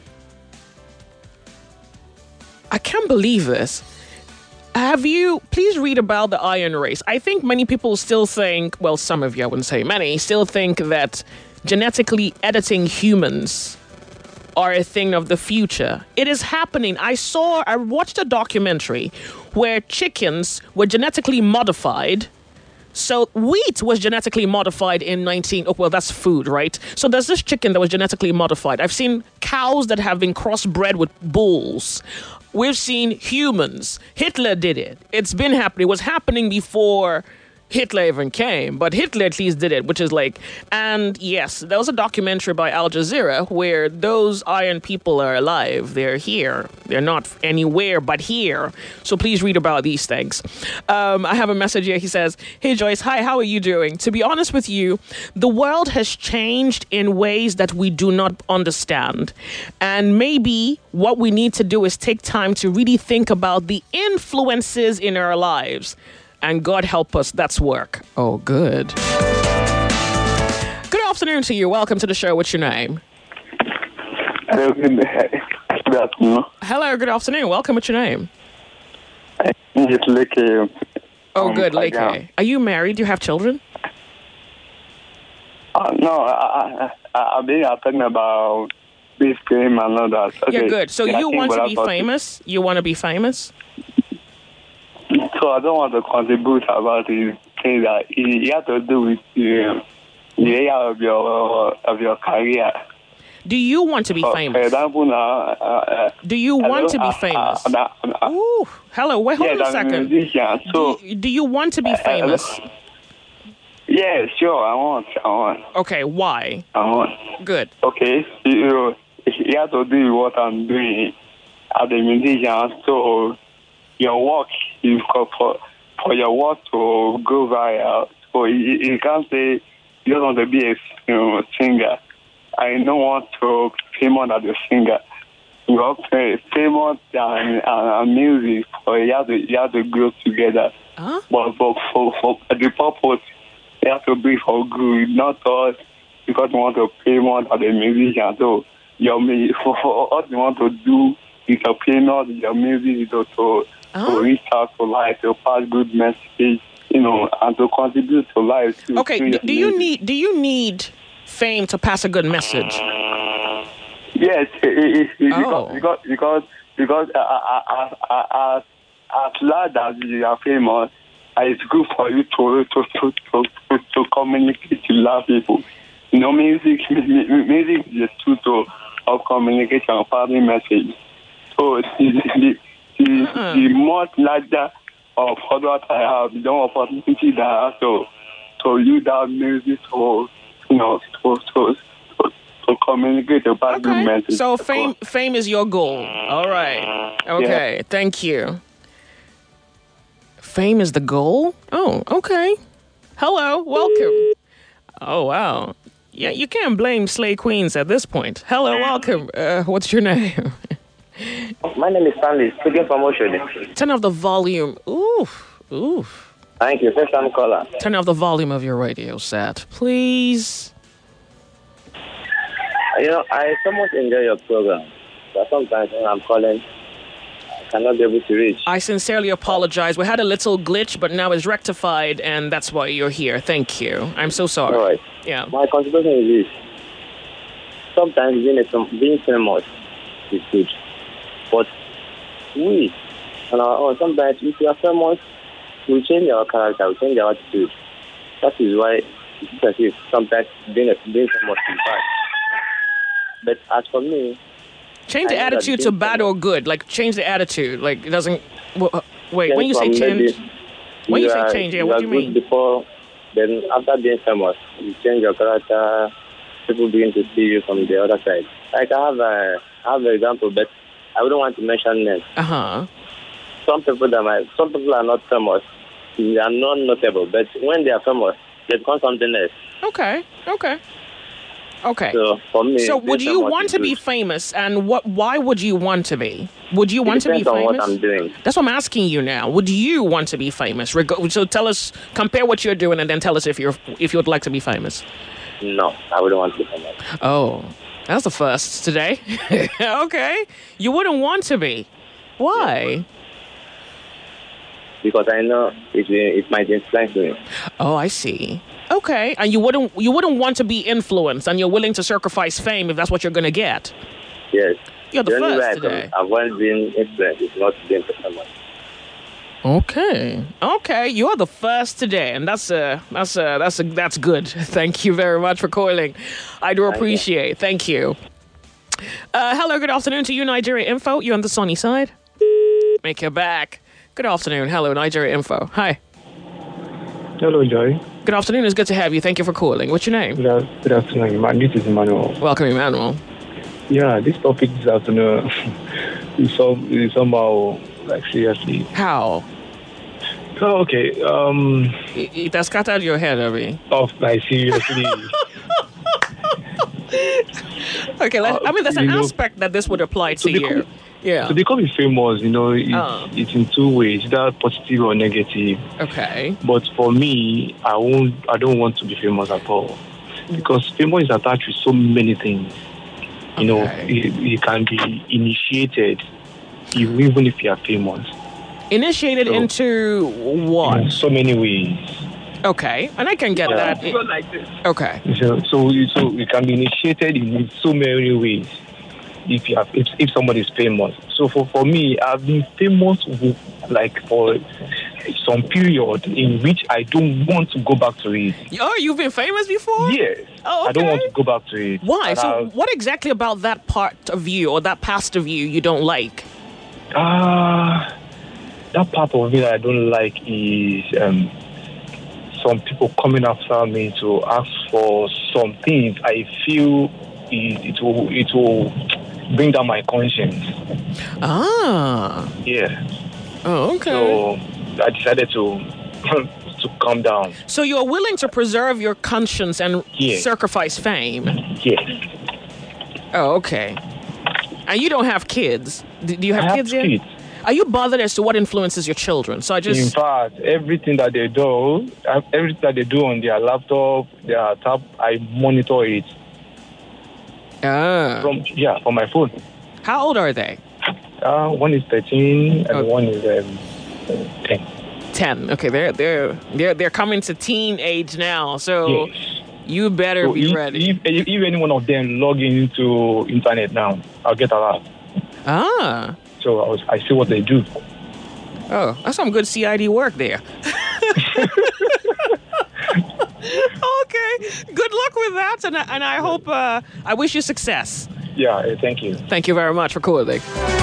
I can't believe this. Have you, please read about the Iron Race. I think many people still think, well, some of you, I wouldn't say many, still think that genetically editing humans are a thing of the future. It is happening. I saw, I watched a documentary where chickens were genetically modified. So wheat was genetically modified in nineteen, oh, well, that's food, right? So there's this chicken that was genetically modified. I've seen cows that have been crossbred with bulls. We've seen humans. Hitler did it. It's been happening. It was happening before Hitler even came, but Hitler at least did it, which is like, and yes, there was a documentary by Al Jazeera where those iron people are alive. They're here. They're not anywhere but here. So please read about these things. Um, I have a message here. He says, hey Joyce, hi, how are you doing? To be honest with you, the world has changed in ways that we do not understand. And maybe what we need to do is take time to really think about the influences in our lives. And God help us, that's work. Oh, good. Good afternoon to you. Welcome to the show. What's your name? Hello, good afternoon. Hello, good afternoon. Welcome. What's your name? It's Leke. Oh, good, Leke. Are you married? Do you have children? Uh, no, I, I, I've been talking about this game and all that. Okay. Yeah, good. So yeah, you want to be famous? You want to be famous? So I don't want to contribute about the thing that you have to do with the, the area of your of your career. Do you want to be For famous? example, now, uh, do you hello, want to be uh, famous? Uh, uh, uh, Ooh, hello. Wait, hold yes, on a I'm second. a musician, so, do, do you want to be uh, famous? Uh, yeah, sure. I want. I want. Okay, why? I want. Good. Okay, you you have to do what I'm doing as a musician, so your work is for, for, for your work to go viral. So you, you can't say you don't want to be a you know, singer. I don't want to famous as a singer. You have to famous and, and, and music, so you have to, you have to go together. Huh? But for, for, for the purpose, you have to be for good, not us because you want to famous as a musician. So your, for, for what you want to do is to famous your music, is to Uh-huh. to reach out to life, to pass good message, you know, and to contribute to life. To Okay, do, do you need do you need fame to pass a good message? Yes, it, it, it, Oh. because because because uh, uh, uh, uh, as as large as you are famous, uh, it's good for you to to to to, to, to communicate to love people. You know, music music is a tool to, of communication and passing message. So the the, the, Uh-uh. the more larger of what I have, the more opportunity that I have to to use that music to you know to to. to to communicate about the message. So fame, fame is your goal. All right. Okay. Thank you. Fame is the goal? Oh, okay. Hello. Welcome. Oh, wow. Yeah, you can't blame Slay Queens at this point. Hello. Welcome. Uh, what's your name? My name is Stanley, speaking from Oshodi. Turn off the volume. Oof. Oof. Thank you. First time caller. Turn off the volume of your radio set, please. You know, I somewhat enjoy your program, but sometimes when I'm calling, I cannot be able to reach. I sincerely apologize. We had a little glitch, but now it's rectified, and that's why you're here. Thank you. I'm so sorry. All right. Yeah. My contribution is this. Sometimes being, a, being famous is good, but we, on our own, sometimes if you are famous, we change our character, we change our attitude. That is why it's as if sometimes being, a, being famous is bad. But as for me, change the I know that attitude to being bad or good. Like change the attitude. Like it doesn't. w- uh, Wait, when you say famous, change, maybe when you say are- change, yeah, you what are do you good mean? Before, then after being famous, you change your character. People begin to see you from the other side. Like I have a, I have an example, but I wouldn't want to mention names. Uh huh. Some people that might, some people are not famous. They are not notable, but when they are famous, they become something else. Okay. Okay. Okay. So for me, So being would you famous want is to be good. famous, and what? Why would you want to be? Would you It want to be depends on famous? what I'm doing. That's what I'm asking you now. Would you want to be famous? Reg- So tell us, compare what you're doing, and then tell us if you're if you would like to be famous. No, I wouldn't want to be famous. Oh, that's the first today. Okay, you wouldn't want to be. Why? Because I know it, it might influence me. Oh, I see. Okay, and you wouldn't you wouldn't want to be influenced, and you're willing to sacrifice fame if that's what you're going to get. Yes. You're the only first way I today. can avoid being influenced is not being famous. Okay. Okay, you're the first today, and that's uh that's uh that's uh, that's good. Thank you very much for calling. I do appreciate. Thank you. Uh, hello, good afternoon to you, Nigeria Info. You're on the sunny side. Make your back. Good afternoon. Hello, Nigeria Info. Hi. Hello, Joy. Good afternoon. It's good to have you. Thank you for calling. What's your name? Good, af- good afternoon. My name is Emmanuel. Welcome, Emmanuel. Yeah, this topic this afternoon is, so, is somehow, like, seriously. How? Oh, okay. Um, it, it has scattered your head, Abby. Oh, like, seriously. Okay, let, I mean, there's an you know, aspect that this would apply to to you. become- Yeah. To become famous, you know, it's, Oh. it's in two ways, either positive or negative. Okay. But for me, I won't. I don't want to be famous at all, because famous is attached with so many things. You know, it, it can be initiated, even even if you are famous. Initiated So- into what? In so many ways. Okay, and I can get Yeah. that. It- okay. So, so, so it can be initiated in so many ways. If you have, if, if somebody is famous. So for, for me, I've been famous with, like for some period in which I don't want to go back to it. Oh, you've been famous before? Yes. Oh, I don't okay. want to go back to it. Why? And So, I've- what exactly about that part of you or that past of you you don't like? Ah, that part of me that I don't like is um, some people coming after me to ask for some things I feel it, it will it will bring down my conscience. Ah. Yeah. Oh, okay. So I decided to to calm down. So you're willing to preserve your conscience and Yes. sacrifice fame? Yes. Oh, okay. And you don't have kids. Do, do you have I have kids yet? kids. Are you bothered as to what influences your children? So I just... In fact, everything that they do, everything that they do on their laptop, their tab, I monitor it. Ah. From yeah, from my phone. How old are they? Uh, one is thirteen and one is um, ten. Ten. Okay, they're they're they're they're coming to teen age now. So Yes. You better so be if, ready. If, if, if any one of them log into internet now, I'll get alert. Ah. So I, was, I see what they do. Oh, that's some good C I D work there. Okay. Good luck with that, and I, and I hope, uh, I wish you success. Yeah, thank you. Thank you very much for calling.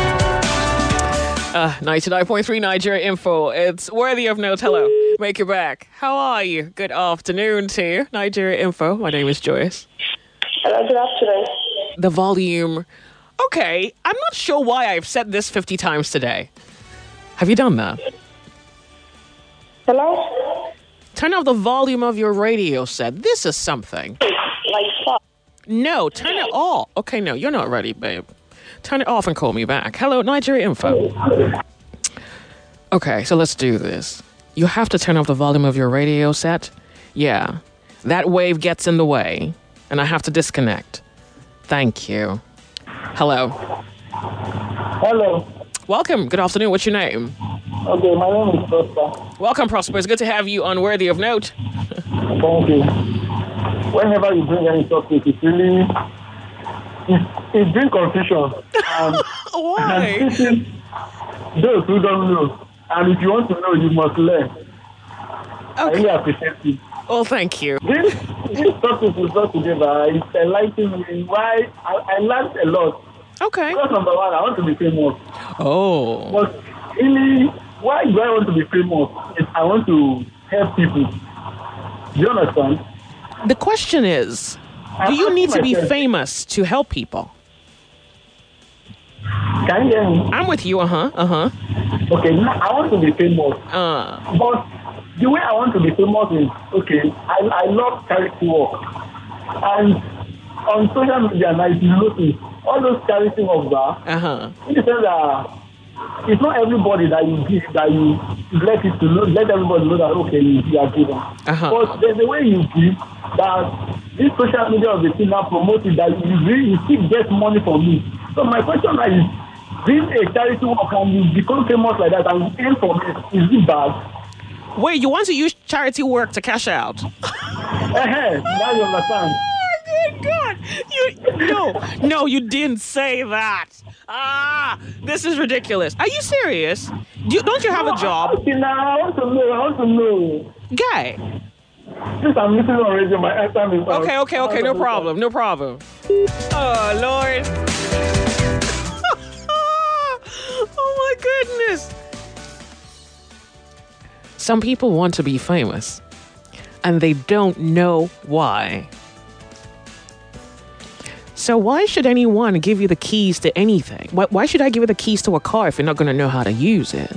Uh, ninety-nine point three Nigeria Info. It's worthy of note. Hello. Make it back. How are you? Good afternoon to you. Nigeria Info. My name is Joyce. Hello, good afternoon. The volume. Okay. I'm not sure why I've said this fifty times today. Have you done that? Hello? Turn off the volume of your radio set. This is something. Like what? No, turn it off. Okay, no, you're not ready, babe. Turn it off and call me back. Hello, Nigeria Info. Okay, so let's do this. You have to turn off the volume of your radio set. Yeah, that wave gets in the way, and I have to disconnect. Thank you. Hello. Hello. Welcome. Good afternoon. What's your name? Okay, my name is Prosper. Welcome, Prosper. It's good to have you on Worthy of Note. Thank you. Whenever you bring any topic, it's really... It's, it's bring confusion. And, Why? And teaching those who don't know. And if you want to know, you must learn. Okay. I really appreciate it. Well, thank you. This, this topic is brought together. It's enlightening me. Why? I, I learned a lot. Okay. Because number one, I want to be famous. Oh. But really, why do I want to be famous? Is I want to help people. Do you understand? The question is, do you need to be famous to help people? Can you hear me? I'm with you, uh-huh, uh-huh. Okay, now I want to be famous. Uh. But the way I want to be famous is, okay, I, I love charity work. And on social media now, if you notice, all those charity work there, uh-huh. in the sense that it's not everybody that you give, that you let it to know, let everybody know that, okay, you are giving. Uh-huh. But there's a way you give that this social media of the thing now promotes it, that you really, you still get money from me. So my question now is, this a charity work and you become famous like that and you earn from it, is it bad? Wait, you want to use charity work to cash out? Uh-huh, now you understand. Good God. You, no, no, you didn't say that. Ah, this is ridiculous. Are you serious? Do you, don't you have a job? Okay, now I want to know, I want to know. Guy. Since I'm listening on radio, my airtime is out. Okay, okay, okay, no problem, no problem. Oh, Lord. Oh, my goodness. Some people want to be famous, and they don't know why. So why should anyone give you the keys to anything? Why, why should I give you the keys to a car if you're not going to know how to use it?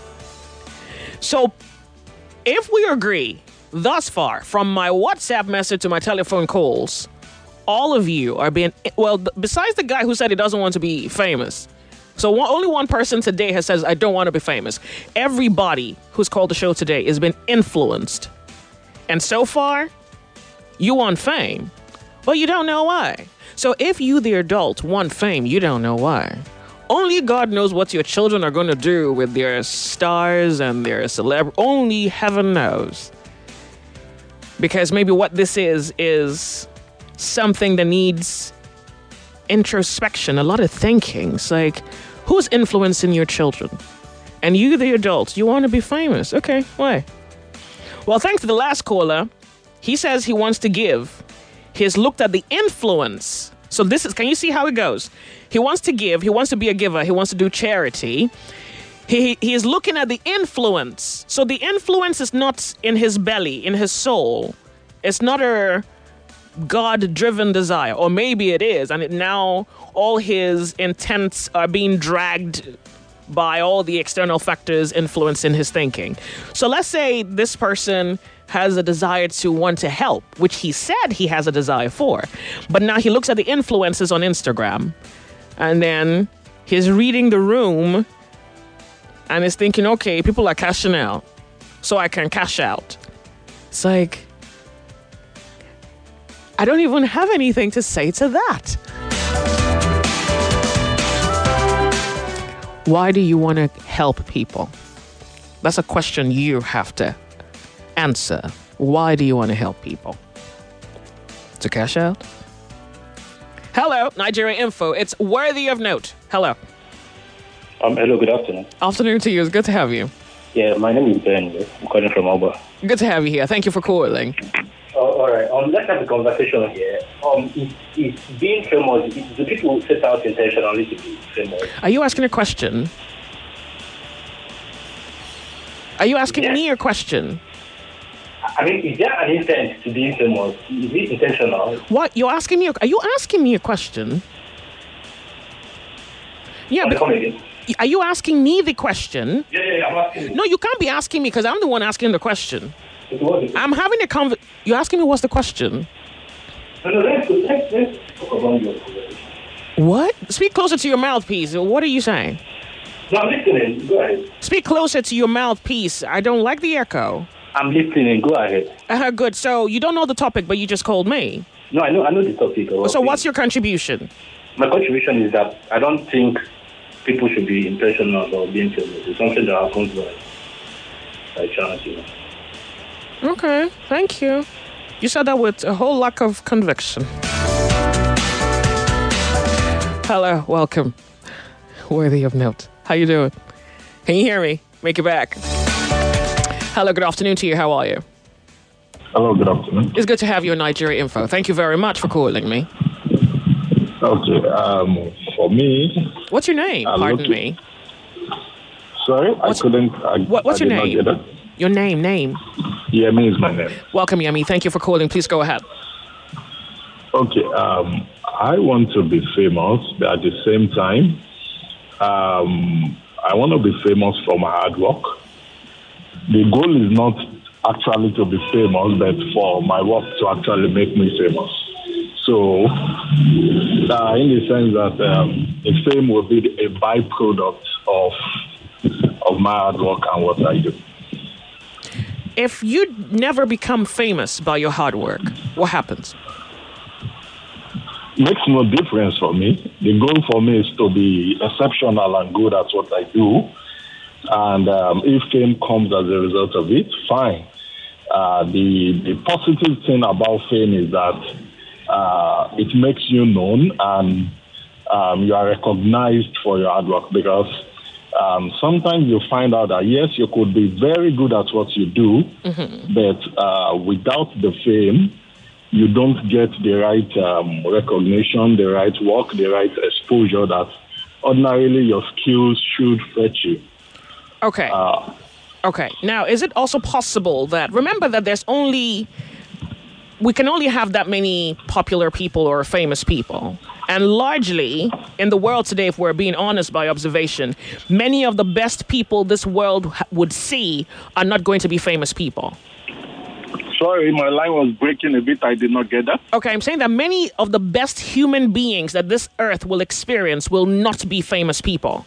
So if we agree thus far, from my WhatsApp message to my telephone calls, all of you are being, well, besides the guy who said he doesn't want to be famous. So one, only one person today has says, I don't want to be famous. Everybody who's called the show today has been influenced. And so far, you want fame, but you don't know why. So if you, the adult, want fame, you don't know why. Only God knows what your children are going to do with their stars and their celeb. Only heaven knows. Because maybe what this is, is something that needs introspection, a lot of thinking. It's like, who's influencing your children? And you, the adult, you want to be famous. Okay, why? Well, thanks to the last caller, he says he wants to give. He's looked at the influence. So this is, can you see how it goes? He wants to give. He wants to be a giver. He wants to do charity. He, he is looking at the influence. So the influence is not in his belly, in his soul. It's not a God-driven desire. Or maybe it is. And it now all his intents are being dragged by all the external factors influencing his thinking. So let's say this person has a desire to want to help, which he said he has a desire for. But now he looks at the influences on Instagram, and then he's reading the room and is thinking, okay, people are cashing out, so I can cash out. It's like, I don't even have anything to say to that. Why do you want to help people? That's a question you have to answer. Why do you want to help people? To cash out? Hello, Nigeria Info. It's worthy of note. Hello. Um, hello, good afternoon. Afternoon to you. It's good to have you. Yeah, my name is Ben. I'm calling from Alba. Good to have you here. Thank you for calling. Uh, all right. Um, let's have a conversation here. Um, is, is being famous, is, do people set out intentionally to be famous? Are you asking a question? Are you asking Yeah. me a question? I mean, is there an intent to being famous? Is it intentional? What? You're asking me? A, are you asking me a question? Yeah, Come but again. are you asking me the question? Yeah, yeah, yeah, I'm asking you. No, you can't be asking me because I'm the one asking the question. What is it? I'm having a conv. You're asking me what's the question? No, no, let's, let's, let's talk about your conversation. What? Speak closer to your mouthpiece. What are you saying? No, I'm listening. Go ahead. Speak closer to your mouthpiece. I don't like the echo. I'm listening. Go ahead. Uh, good. So you don't know the topic, but you just called me. No, I know, I know the topic. So what's your contribution? My contribution is that I don't think people should be intentional about being famous. It's something that happens by, by chance, you know. Okay. Thank you. You said that with a whole lack of conviction. Hello. Welcome. Worthy of note. How you doing? Can you hear me? Make it back. Hello. Good afternoon to you. How are you? Hello, good afternoon. It's good to have you on Nigeria Info. Thank you very much for calling me. Okay, um, for me... What's your name? I'm Pardon looking- me. Sorry, What's- I couldn't... I, What, what's I your did not name? get that. Your name, name. Yemi is my name. Welcome, Yemi. Thank you for calling. Please go ahead. Okay, um, I want to be famous, but at the same time, um, I want to be famous for my hard work. The goal is not actually to be famous, but for my work to actually make me famous. So, uh, in the sense that um, the fame will be a byproduct of of my hard work and what I do. If you never become famous by your hard work, what happens? Makes no difference for me. The goal for me is to be exceptional and good at what I do. And um, if fame comes as a result of it, fine. Uh, the, the positive thing about fame is that uh, it makes you known and um, you are recognized for your hard work, because um, sometimes you find out that, yes, you could be very good at what you do, Mm-hmm. but uh, without the fame, you don't get the right um, recognition, the right work, the right exposure that ordinarily your skills should fetch you. Okay. Uh, Okay. Now, is it also possible that, remember that there's only, we can only have that many popular people or famous people. And largely, in the world today, if we're being honest by observation, many of the best people this world ha- would see are not going to be famous people. Sorry, my line was breaking a bit. I did not get that. Okay, I'm saying that many of the best human beings that this earth will experience will not be famous people.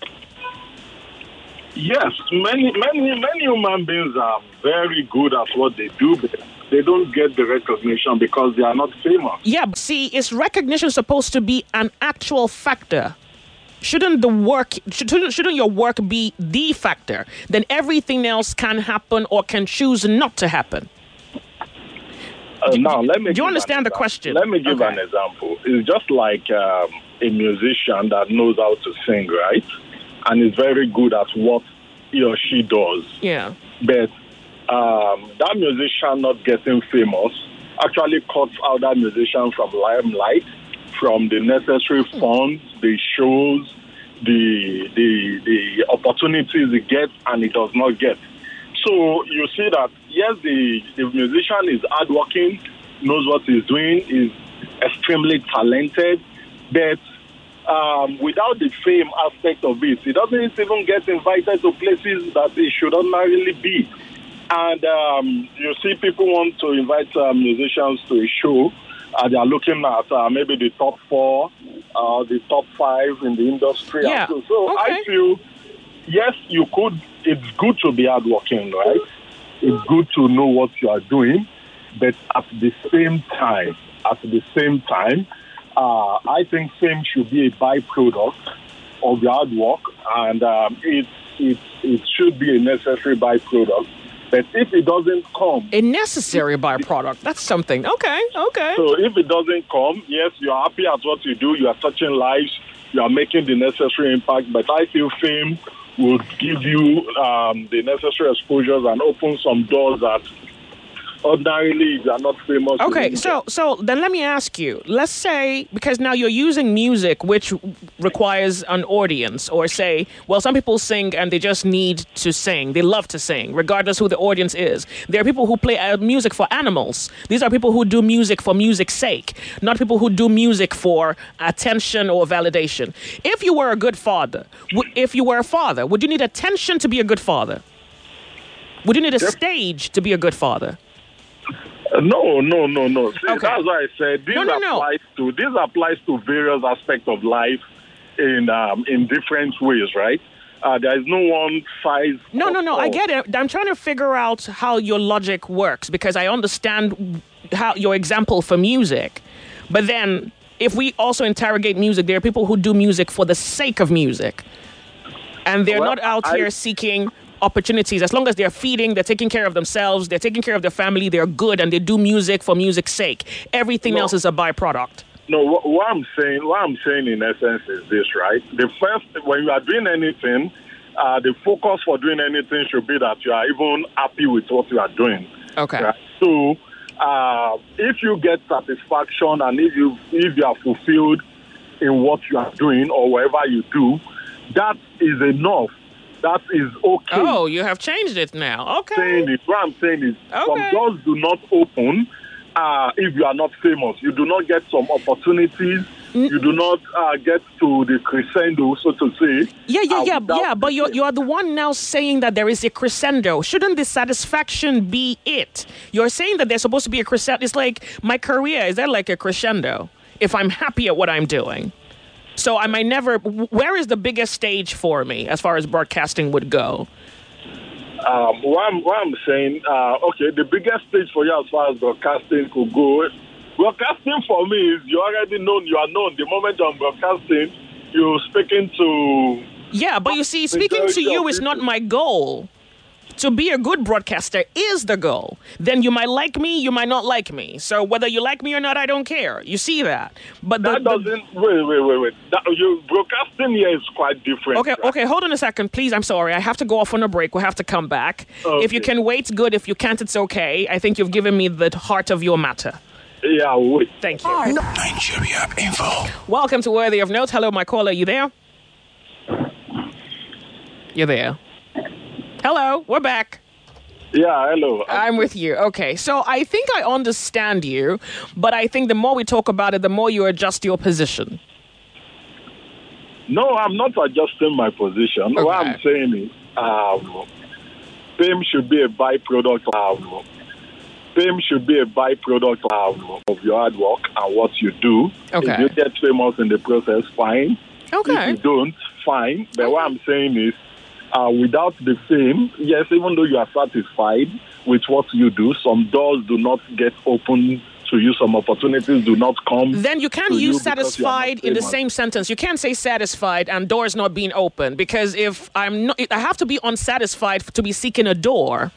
Yes, many, many, many human beings are very good at what they do, but they don't get the recognition because they are not famous. Yeah, but see, is recognition supposed to be an actual factor? Shouldn't the work, shouldn't, shouldn't your work be the factor? Then everything else can happen or can choose not to happen. Uh, now, let me. Do you give understand an the example. question? Let me give Okay. an example. It's just like um, a musician that knows how to sing, right? And is very good at what he or she does. Yeah. But um, that musician not getting famous actually cuts out that musician from limelight, from the necessary funds, the shows, the the the opportunities he gets and he does not get. So you see that, yes, the, the musician is hardworking, knows what he's doing, is extremely talented, but um, without the fame aspect of it, he doesn't even get invited to places that he should ordinarily be. And um, you see people want to invite uh, musicians to a show, uh, they are looking at uh, maybe the top four, uh, the top five in the industry. Yeah. So, so Okay. I feel, yes, you could. It's good to be hardworking, right? It's good to know what you are doing, but at the same time, at the same time, uh, I think fame should be a byproduct of your hard work, and um, it it it should be a necessary byproduct But if it doesn't come, a necessary byproduct. That's something. Okay, okay. So if it doesn't come, yes, you are happy at what you do. You are touching lives. You are making the necessary impact. But I feel fame would give you um, the necessary exposures and open some doors that ordinarily if you are not famous. Okay, so so then let me ask you. Let's say, because now you're using music which requires an audience, or say, well, some people sing and they just need to sing. They love to sing, regardless who the audience is. There are people who play uh, music for animals. These are people who do music for music's sake, not people who do music for attention or validation. If you were a good father, w- if you were a father, would you need attention to be a good father? Would you need a yep. stage to be a good father? Uh, no, no, no, no. See, okay. That's why I said this no, no, applies no. to this applies to various aspects of life in um, in different ways, right? Uh, there is no one size. No, no, no. All. I get it. I'm trying to figure out how your logic works because I understand how your example for music, but then if we also interrogate music, there are people who do music for the sake of music, and they're well, not out I, here seeking opportunities. As long as they're feeding, they're taking care of themselves, they're taking care of their family, they're good, and they do music for music's sake. Everything no. else is a byproduct. No, what, what I'm saying, what I'm saying in essence is this, right? The first, when you are doing anything, uh, the focus for doing anything should be that you are even happy with what you are doing. Okay. Right? So, uh, if you get satisfaction and if you if you are fulfilled in what you are doing or whatever you do, that is enough. That is okay. Oh, you have changed it now. Okay. Saying it. What I'm saying is, okay. some doors do not open uh, if you are not famous. You do not get some opportunities. Mm. You do not uh, get to the crescendo, so to say. Yeah, yeah, uh, yeah, yeah. But you're you are the one now saying that there is a crescendo. Shouldn't the satisfaction be it? You're saying that there's supposed to be a crescendo. It's like my career. Is that like a crescendo? If I'm happy at what I'm doing. So I might never. Where is the biggest stage for me as far as broadcasting would go? Um, what, I'm, what I'm saying, uh, okay, the biggest stage for you as far as broadcasting could go. Broadcasting for me is you already know you are known. The moment you're broadcasting, you're speaking to. Yeah, but you see, speaking to you is not my goal. To be a good broadcaster is the goal. Then you might like me, you might not like me. So whether you like me or not, I don't care. You see that? But the, that doesn't. The, wait, wait, wait, wait. That, you, broadcasting here is quite different. Okay, right? okay. Hold on a second, please. I'm sorry. I have to go off on a break. We'll have to come back. Okay. If you can wait, good. If you can't, it's okay. I think you've given me the heart of your matter. Yeah, wait. Thank you. Nigeria Info. Welcome to Worthy of Note. Hello, my caller. You there? You're there. Hello, we're back. Yeah, hello. I'm with you. Okay, so I think I understand you, but I think the more we talk about it, the more you adjust your position. No, I'm not adjusting my position. Okay. What I'm saying is, um, fame should be a byproduct of fame should be a byproduct of, of your hard work and what you do. Okay. If you get famous in the process, fine. Okay. If you don't, fine. But what I'm saying is, Uh, without the fame, yes, even though you are satisfied with what you do, some doors do not get open to you, some opportunities do not come. Then you can't use satisfied in the same sentence. You can't say satisfied and doors not being open, because if I'm not, I have to be unsatisfied to be seeking a door.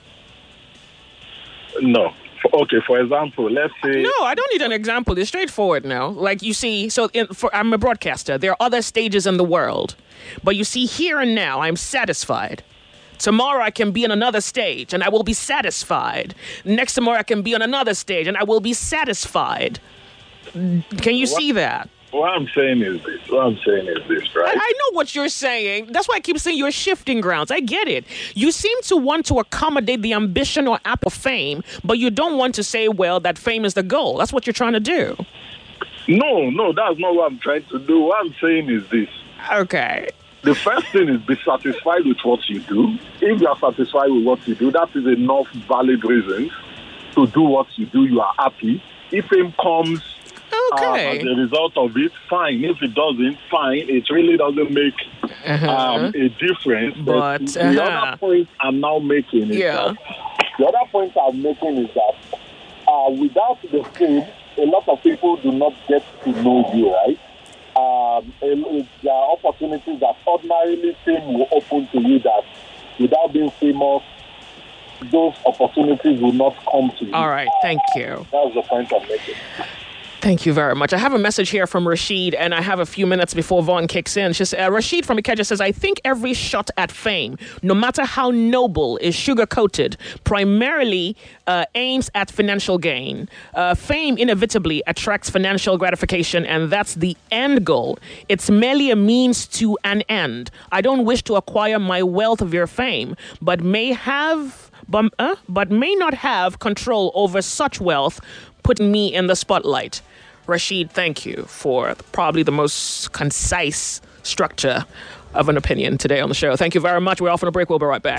No. Okay, for example, let's say... No, I don't need an example. It's straightforward now. Like, you see, so in, for, I'm a broadcaster. There are other stages in the world. But you see, here and now, I'm satisfied. Tomorrow, I can be on another stage, and I will be satisfied. Next tomorrow, I can be on another stage, and I will be satisfied. Can you what, see that? What I'm saying is this. What I'm saying is this, right? I, I know what you're saying. That's why I keep saying you're shifting grounds. I get it. You seem to want to accommodate the ambition or app of fame, but you don't want to say, well, that fame is the goal. That's what you're trying to do. No, no, that's not what I'm trying to do. What I'm saying is this. Okay. The first thing is be satisfied with what you do. If you are satisfied with what you do, that is enough valid reasons to do what you do. You are happy. If fame comes okay. uh, as a result of it, fine. If it doesn't, fine. It really doesn't make uh-huh. um, a difference. But, but uh-huh. the other point I'm now making is yeah. that the other point I'm making is that uh, without the fame, a lot of people do not get to know you, right? Um, there are opportunities that ordinarily fame will open to you that without being famous, those opportunities will not come to you. All right, thank you. That's the point I'm making. Thank you very much. I have a message here from Rashid, and I have a few minutes before Vaughn kicks in. She says, uh, Rashid from Ikeja says, I think every shot at fame, no matter how noble, is sugar-coated, primarily uh, aims at financial gain. Uh, fame inevitably attracts financial gratification, and that's the end goal. It's merely a means to an end. I don't wish to acquire my wealth via fame, but may have, but, uh, but may not have control over such wealth, putting me in the spotlight. Rashid, thank you for probably the most concise structure of an opinion today on the show. Thank you very much. We're off on a break. We'll be right back.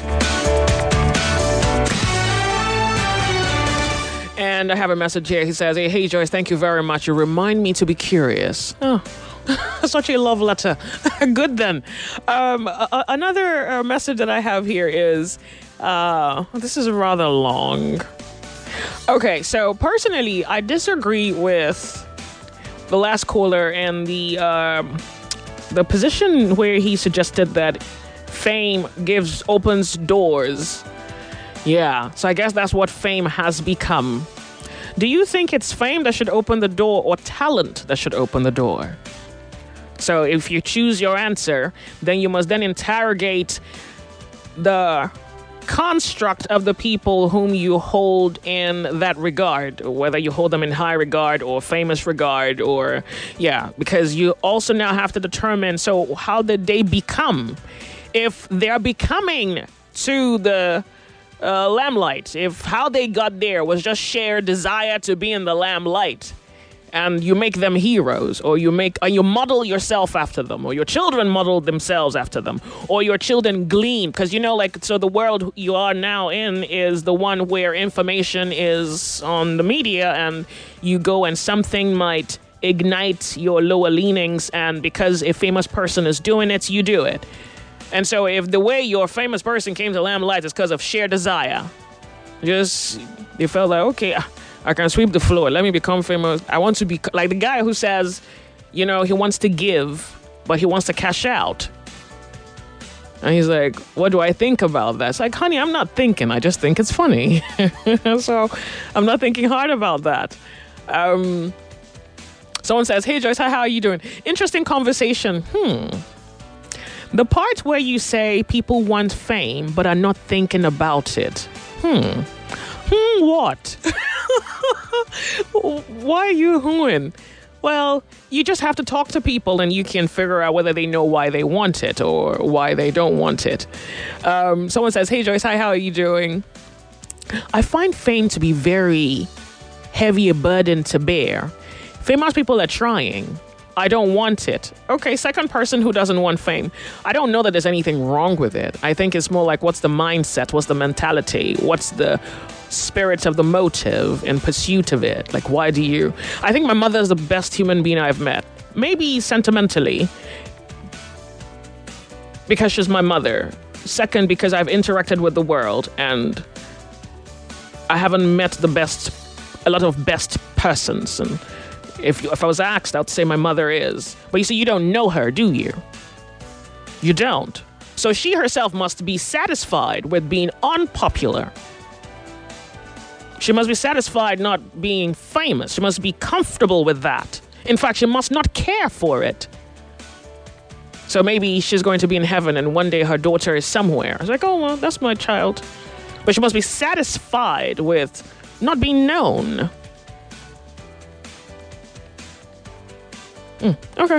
And I have a message here. He says, hey, hey, Joyce, thank you very much. You remind me to be curious. Oh, such a love letter. Good then. Um, a- another uh, message that I have here is, uh, this is rather long. Okay, so personally, I disagree with the last caller and the um, the position where he suggested that fame gives opens doors. Yeah, so I guess that's what fame has become. Do you think it's fame that should open the door or talent that should open the door? So if you choose your answer, then you must then interrogate the construct of the people whom you hold in that regard, whether you hold them in high regard or famous regard, or yeah, because you also now have to determine, so how did they become? If they're becoming to the uh, lamplight, if how they got there was just sheer desire to be in the lamplight, and you make them heroes, or you make, or you model yourself after them, or your children model themselves after them, or your children glean, because you know, like, so the world you are now in is the one where information is on the media, and you go and something might ignite your lower leanings, and because a famous person is doing it, you do it. And so if the way your famous person came to lamplight is because of sheer desire, just, you felt like, okay, I can sweep the floor. Let me become famous. I want to be like the guy who says, you know, he wants to give, but he wants to cash out. And he's like, what do I think about that? It's like, honey, I'm not thinking. I just think it's funny. So I'm not thinking hard about that. Um, someone says, hey, Joyce, how are you doing? Interesting conversation. Hmm. The part where you say people want fame, but are not thinking about it. Hmm. Hmm, what? Why are you hooing? Well, you just have to talk to people and you can figure out whether they know why they want it or why they don't want it. Um, someone says, hey, Joyce, hi, how are you doing? I find fame to be very heavy a burden to bear. Famous people are trying. I don't want it. Okay, second person who doesn't want fame. I don't know that there's anything wrong with it. I think it's more like, what's the mindset? What's the mentality? What's the spirit of the motive in pursuit of it? Like, why do you? I think my mother is the best human being I've met. Maybe sentimentally, because she's my mother. Second, because I've interacted with the world and I haven't met the best, a lot of best persons. And if if I was asked, I would say my mother is. But you see, you don't know her, do you? You don't. So she herself must be satisfied with being unpopular. She must be satisfied not being famous. She must be comfortable with that. In fact, she must not care for it. So maybe she's going to be in heaven and one day her daughter is somewhere. It's like, oh, well, that's my child. But she must be satisfied with not being known. Mm, okay.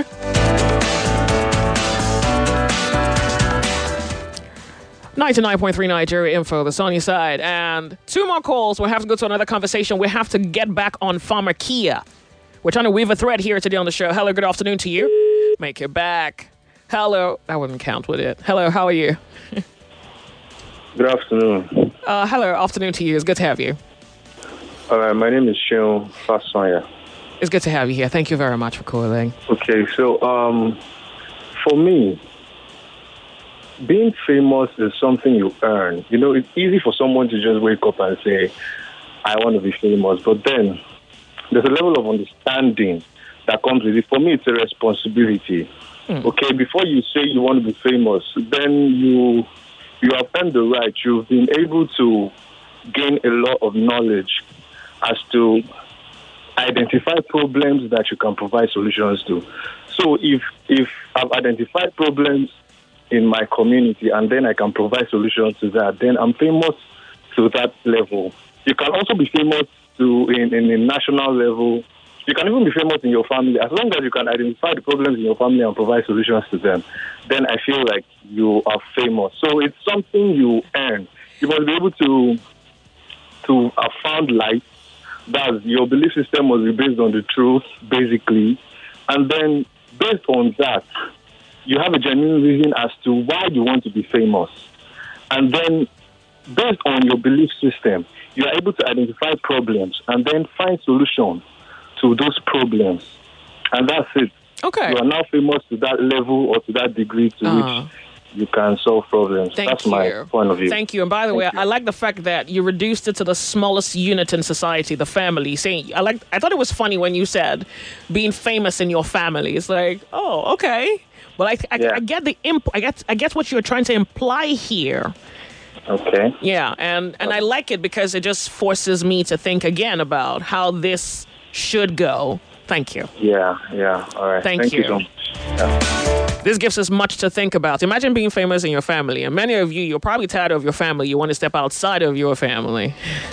ninety-nine point three Nigeria Info, the sunny side. And two more calls. We'll have to go to another conversation. We have to get back on pharmakia. We're trying to weave a thread here today on the show. Hello, good afternoon to you. Make it back. Hello. That wouldn't count, would it? Hello, how are you? Good afternoon. Uh, hello, afternoon to you. It's good to have you. All right, my name is Sean Fasanya. It's good to have you here. Thank you very much for calling. Okay, so um, for me, being famous is something you earn. You know, it's easy for someone to just wake up and say, I want to be famous. But then there's a level of understanding that comes with it. For me, it's a responsibility. Mm. Okay, before you say you want to be famous, then you you have earned the right. You've been able to gain a lot of knowledge as to identify problems that you can provide solutions to. So if if I've identified problems in my community and then I can provide solutions to that, then I'm famous to that level. You can also be famous to in, in a national level. You can even be famous in your family. As long as you can identify the problems in your family and provide solutions to them, then I feel like you are famous. So it's something you earn. You must be able to to have found light. That your belief system must be based on the truth, basically. And then based on that, you have a genuine reason as to why you want to be famous. And then based on your belief system, you are able to identify problems and then find solutions to those problems. And that's it. Okay. You are now famous to that level or to that degree to Uh-huh. which you can solve problems. Thank That's you. my point of view. Thank you. And by the way, I like the fact that you reduced it to the smallest unit in society, the family. Saying, I like. I thought it was funny when you said being famous in your family. It's like, oh, okay. But I, I, Yeah. I get the imp. I get. I guess what you're trying to imply here. Okay. Yeah, and and I like it because it just forces me to think again about how this should go. Thank you. Yeah, yeah. All right. Thank Thank you. you so much. Yeah. This gives us much to think about. Imagine being famous in your family, and many of you, you're probably tired of your family. You want to step outside of your family.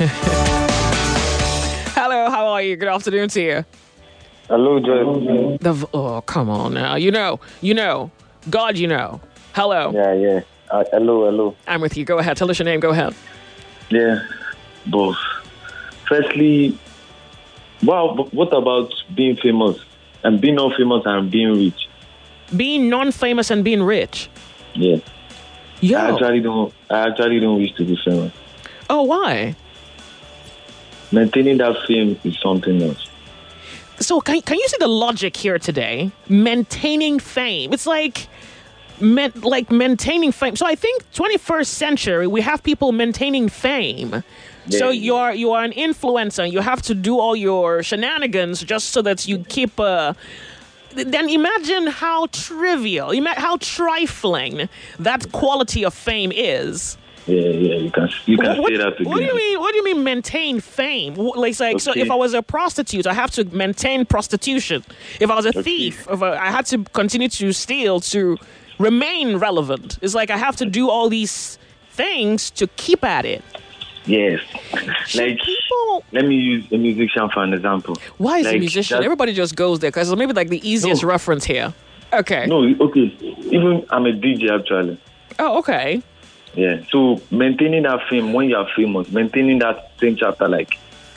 Hello, how are you? Good afternoon to you. Hello, Joy. The v- oh, come on now. You know, you know. God, you know. Hello. Yeah, yeah. Uh, hello, hello. I'm with you. Go ahead. Tell us your name. Go ahead. Yeah, both. Firstly, wow, what about being famous and being not famous and being rich? Being non-famous and being rich. Yeah. Yo. I actually don't. I actually don't wish to be famous. Oh, why? Maintaining that fame is something else. So can, can you see the logic here today? Maintaining fame. It's like, men, like maintaining fame. So I think twenty-first century, we have people maintaining fame. Yeah. So you're you are an influencer. You have to do all your shenanigans just so that you keep... Uh, then imagine how trivial, ima- how trifling that quality of fame is. Yeah, yeah, you can you can What, say that again. what do you mean? What do you mean maintain fame? Wh- Like, like so, Okay. if I was a prostitute, I have to maintain prostitution. If I was a Okay. thief, if I, I had to continue to steal to remain relevant. It's like I have to do all these things to keep at it. Yes. Like, let me use a musician for an example. Why is like, a musician? that- Everybody just goes there because maybe like the easiest No. reference here. Okay. No, okay. Even I'm a D J actually. Oh, okay. Yeah. So maintaining that fame when you are famous, maintaining that same chapter, like,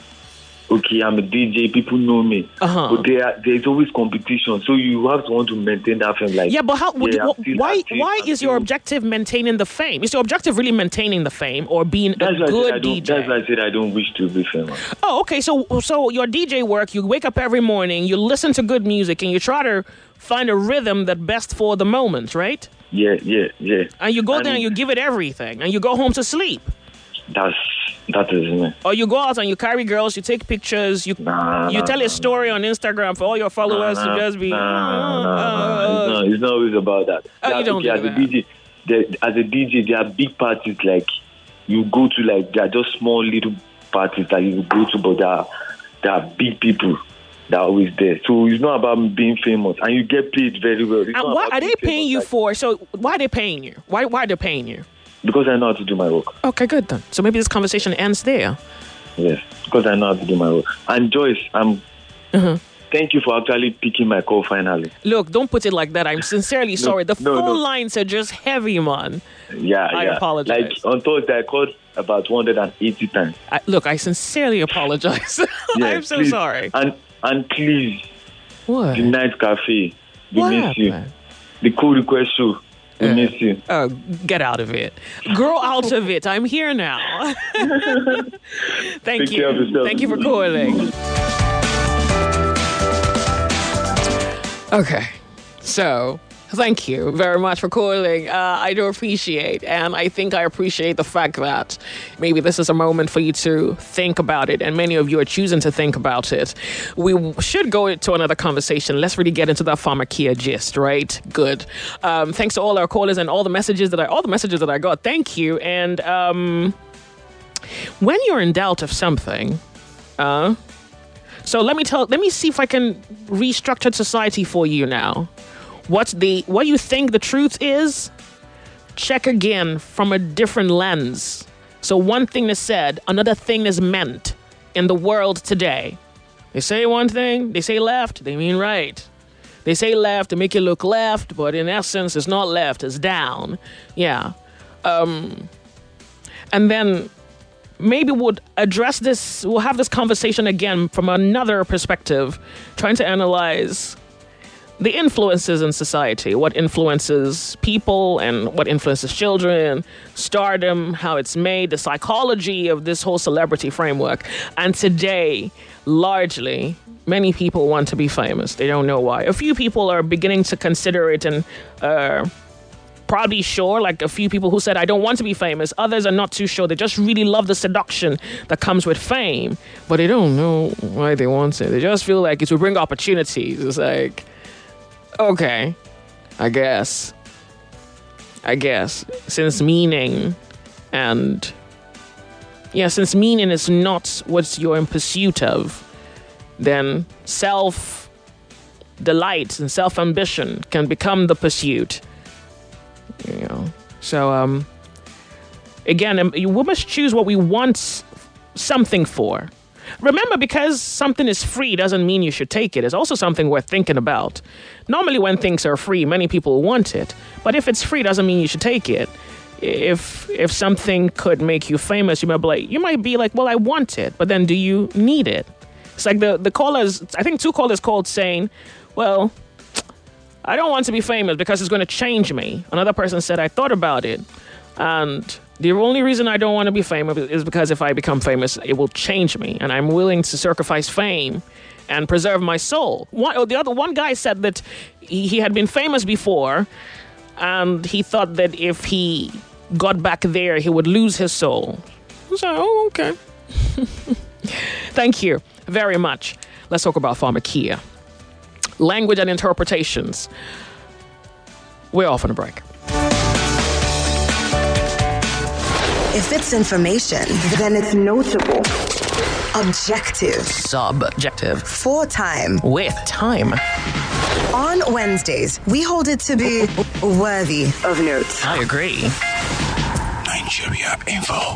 okay, I'm a D J, people know me, Uh-huh. but there there's always competition, so you have to want to maintain that fame. Like, Yeah, but how? yeah, I'm wh- still why? active, Why I'm is your objective maintaining the fame? Is your objective really maintaining the fame or being That's a why I said I good don't. D J? That's why I said I don't wish to be famous. Oh, okay. So, so your D J work, you wake up every morning, you listen to good music, and you try to find a rhythm that best for the moment, right? Yeah, yeah, yeah. And you go And there and you give it everything, and you go home to sleep. That's that is me. Or you go out and you carry girls, you take pictures, you Nah, you nah, tell a story on Instagram for all your followers Nah, to just be. nah, nah, nah, uh, it's, not, it's not always about that. Oh, you Like, don't okay, do as a D J, there, as a D J, there are big parties like you go to, like they are just small little parties that you go to, but there are, there are big people that are always there. So it's not about being famous, and you get paid very well. It's And not what about are they being paying famous, you like- for? So why are they paying you? Why why are they paying you? Because I know how to do my work. Okay, good then. So maybe this conversation ends there. Yes, because I know how to do my work. And Joyce, I'm. Uh-huh. Thank you for actually picking my call finally. Look, don't put it like that. I'm sincerely No, sorry. The no, phone no. lines are just heavy, man. Yeah, I yeah. apologize. Like on Thursday, I called about one hundred eighty times. I, look, I sincerely apologize. Yeah, I'm so please. sorry. And and please, What? the night cafe, we What miss you. happened? The cool request show, we Uh, miss you. Oh, get out of it. Grow out of it. I'm here now. Thank Take care of you. yourself. Thank you for calling. Okay. So, thank you very much for calling. Uh, I do appreciate, and I think I appreciate the fact that maybe this is a moment for you to think about it, and many of you are choosing to think about it. We should go to another conversation. Let's really get into that pharmacia gist, right? Good. Um, thanks to all our callers and all the messages that I all the messages that I got. Thank you, and um. when you're in doubt of something, uh, so let me tell, let me see if I can restructure society for you now. What's the, what you think the truth is? Check again from a different lens. So one thing is said, another thing is meant in the world today. They say one thing, they say left, they mean right. They say left to make it look left, but in essence, it's not left, it's down. Yeah. Um, and then maybe we'll address this, we'll have this conversation again from another perspective, trying to analyze the influences in society, what influences people and what influences children, stardom, how it's made, the psychology of this whole celebrity framework. And today, largely, many people want to be famous. They don't know why. A few people are beginning to consider it and uh, probably sure, like a few people who said, I don't want to be famous. Others are not too sure. They just really love the seduction that comes with fame, but they don't know why they want it. They just feel like it will bring opportunities. It's like, okay, I guess. I guess. Since meaning and... Yeah, since meaning is not what you're in pursuit of, then self-delight and self-ambition can become the pursuit. You know, so, um, again, um, we must choose what we want something for. Remember, because something is free doesn't mean you should take it. It's also something worth thinking about. Normally, when things are free, many people want it. But if it's free, doesn't mean you should take it. If if something could make you famous, you might be like, you might be like, well, I want it. But then do you need it? It's like the, the callers, I think two callers called saying, well, I don't want to be famous because it's going to change me. Another person said, I thought about it. And the only reason I don't want to be famous is because if I become famous, it will change me. And I'm willing to sacrifice fame and preserve my soul. One, the other one guy said that he, he had been famous before, and he thought that if he got back there, he would lose his soul. So, oh, okay. Thank you very much. Let's talk about pharmakia. Language and interpretations. We're off on a break. If it's information, then it's notable, objective, subjective, for time, with time. On Wednesdays, we hold it to be worthy of note. I agree. Nigeria Info.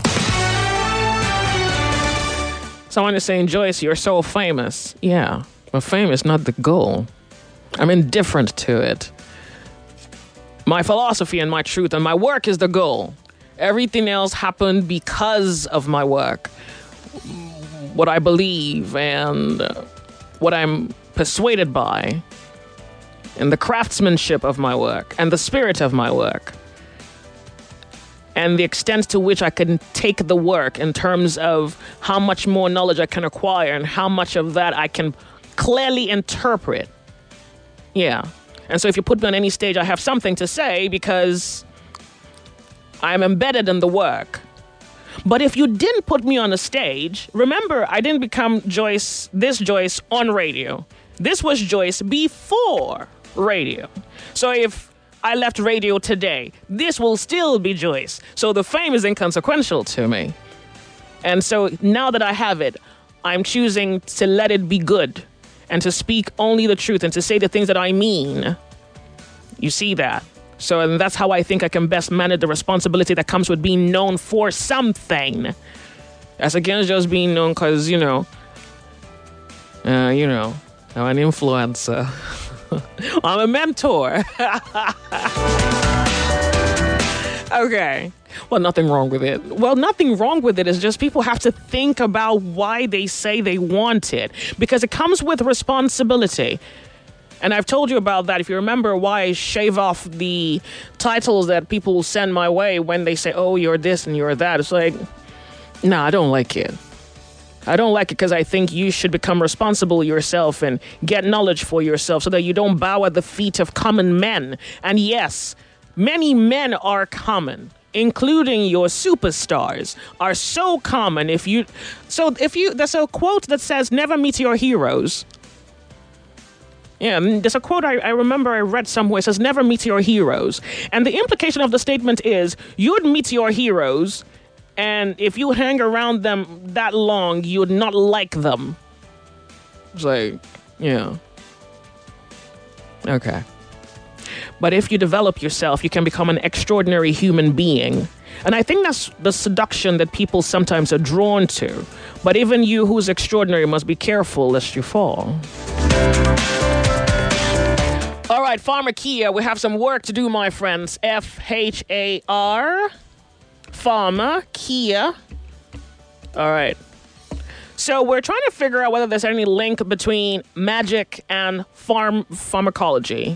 Someone is saying, Joyce, you're so famous. Yeah, but fame is not the goal. I'm indifferent to it. My philosophy and my truth and my work is the goal. Everything else happened because of my work. What I believe and what I'm persuaded by, and the craftsmanship of my work, and the spirit of my work, and the extent to which I can take the work in terms of how much more knowledge I can acquire and how much of that I can clearly interpret. Yeah. And so if you put me on any stage, I have something to say because I'm embedded in the work. But if you didn't put me on a stage, remember, I didn't become Joyce, this Joyce on radio. This was Joyce before radio. So if I left radio today, this will still be Joyce. So the fame is inconsequential to me. And so now that I have it, I'm choosing to let it be good and to speak only the truth and to say the things that I mean. You see that? So and that's how I think I can best manage the responsibility that comes with being known for something. As against just being known because, you know, uh, you know, I'm an influencer. I'm a mentor. Okay. Well, nothing wrong with it. Well, nothing wrong with it is just people have to think about why they say they want it. Because it comes with responsibility. And I've told you about that. If you remember why I shave off the titles that people send my way when they say, oh, you're this and you're that. It's like, nah, I don't like it. I don't like it because I think you should become responsible yourself and get knowledge for yourself so that you don't bow at the feet of common men. And yes, many men are common, including your superstars, are so common. If you, so if you, there's a quote that says, never meet your heroes. Yeah, there's a quote I, I remember I read somewhere. It says, never meet your heroes. And the implication of the statement is, you'd meet your heroes And if you hang around them that long, you would not like them. It's like, yeah. Okay. But if you develop yourself, you can become an extraordinary human being. And I think that's the seduction that people sometimes are drawn to. But even you who's extraordinary must be careful lest you fall. All right, Pharmakia, we have some work to do, my friends. F H A R, Pharma, Kia. All right. So we're trying to figure out whether there's any link between magic and farm pharmacology.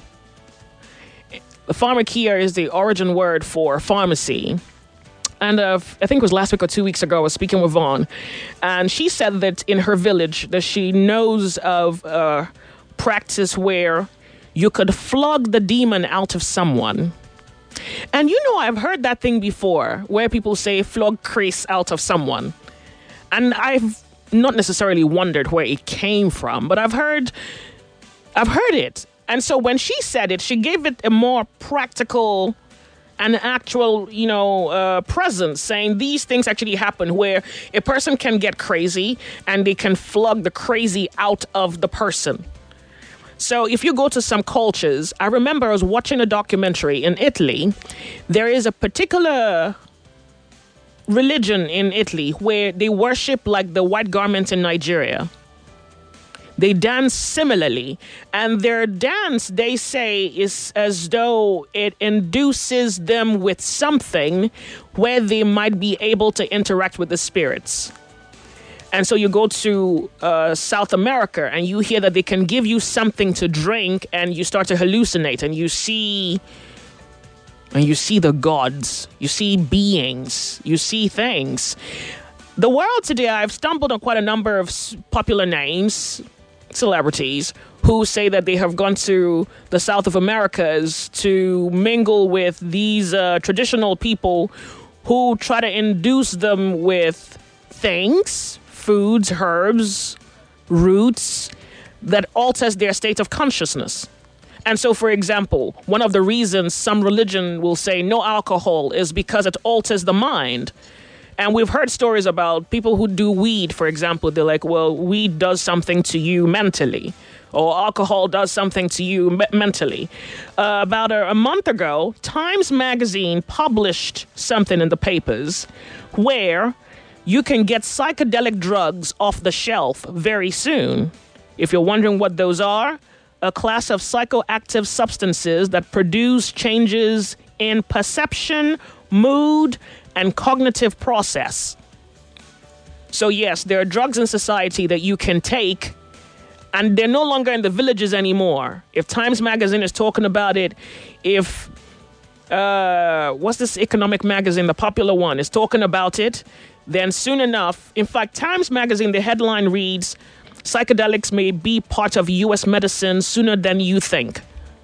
The Pharmakia is the origin word for pharmacy. And uh, I think it was last week or two weeks ago, I was speaking with Vaughn. And she said that in her village, that she knows of a practice where you could flog the demon out of someone. And you know, I've heard that thing before, where people say flog Chris out of someone. And I've not necessarily wondered where it came from, but I've heard, I've heard it. And so when she said it, she gave it a more practical and actual, you know, uh, presence, saying these things actually happen where a person can get crazy and they can flog the crazy out of the person. So if you go to some cultures, I remember I was watching a documentary in Italy. There is a particular religion in Italy where they worship like the white garments in Nigeria. They dance similarly, and their dance, they say, is as though it induces them with something where they might be able to interact with the spirits. And so you go to uh, South America and you hear that they can give you something to drink and you start to hallucinate and you see and you see the gods, you see beings, you see things. The world today, I've stumbled on quite a number of popular names, celebrities, who say that they have gone to the South of Americas to mingle with these uh, traditional people who try to induce them with things, foods, herbs, roots, that alters their state of consciousness. And so, for example, one of the reasons some religion will say no alcohol is because it alters the mind. And we've heard stories about people who do weed, for example. They're like, well, weed does something to you mentally, or alcohol does something to you me- mentally. Uh, about a, a month ago, Times Magazine published something in the papers where you can get psychedelic drugs off the shelf very soon. If you're wondering what those are, a class of psychoactive substances that produce changes in perception, mood, and cognitive process. So yes, there are drugs in society that you can take, and they're no longer in the villages anymore. If Times Magazine is talking about it, if, uh, what's this economic magazine, the popular one, is talking about it, then soon enough, in fact, Times Magazine, the headline reads, psychedelics may be part of U S medicine sooner than you think.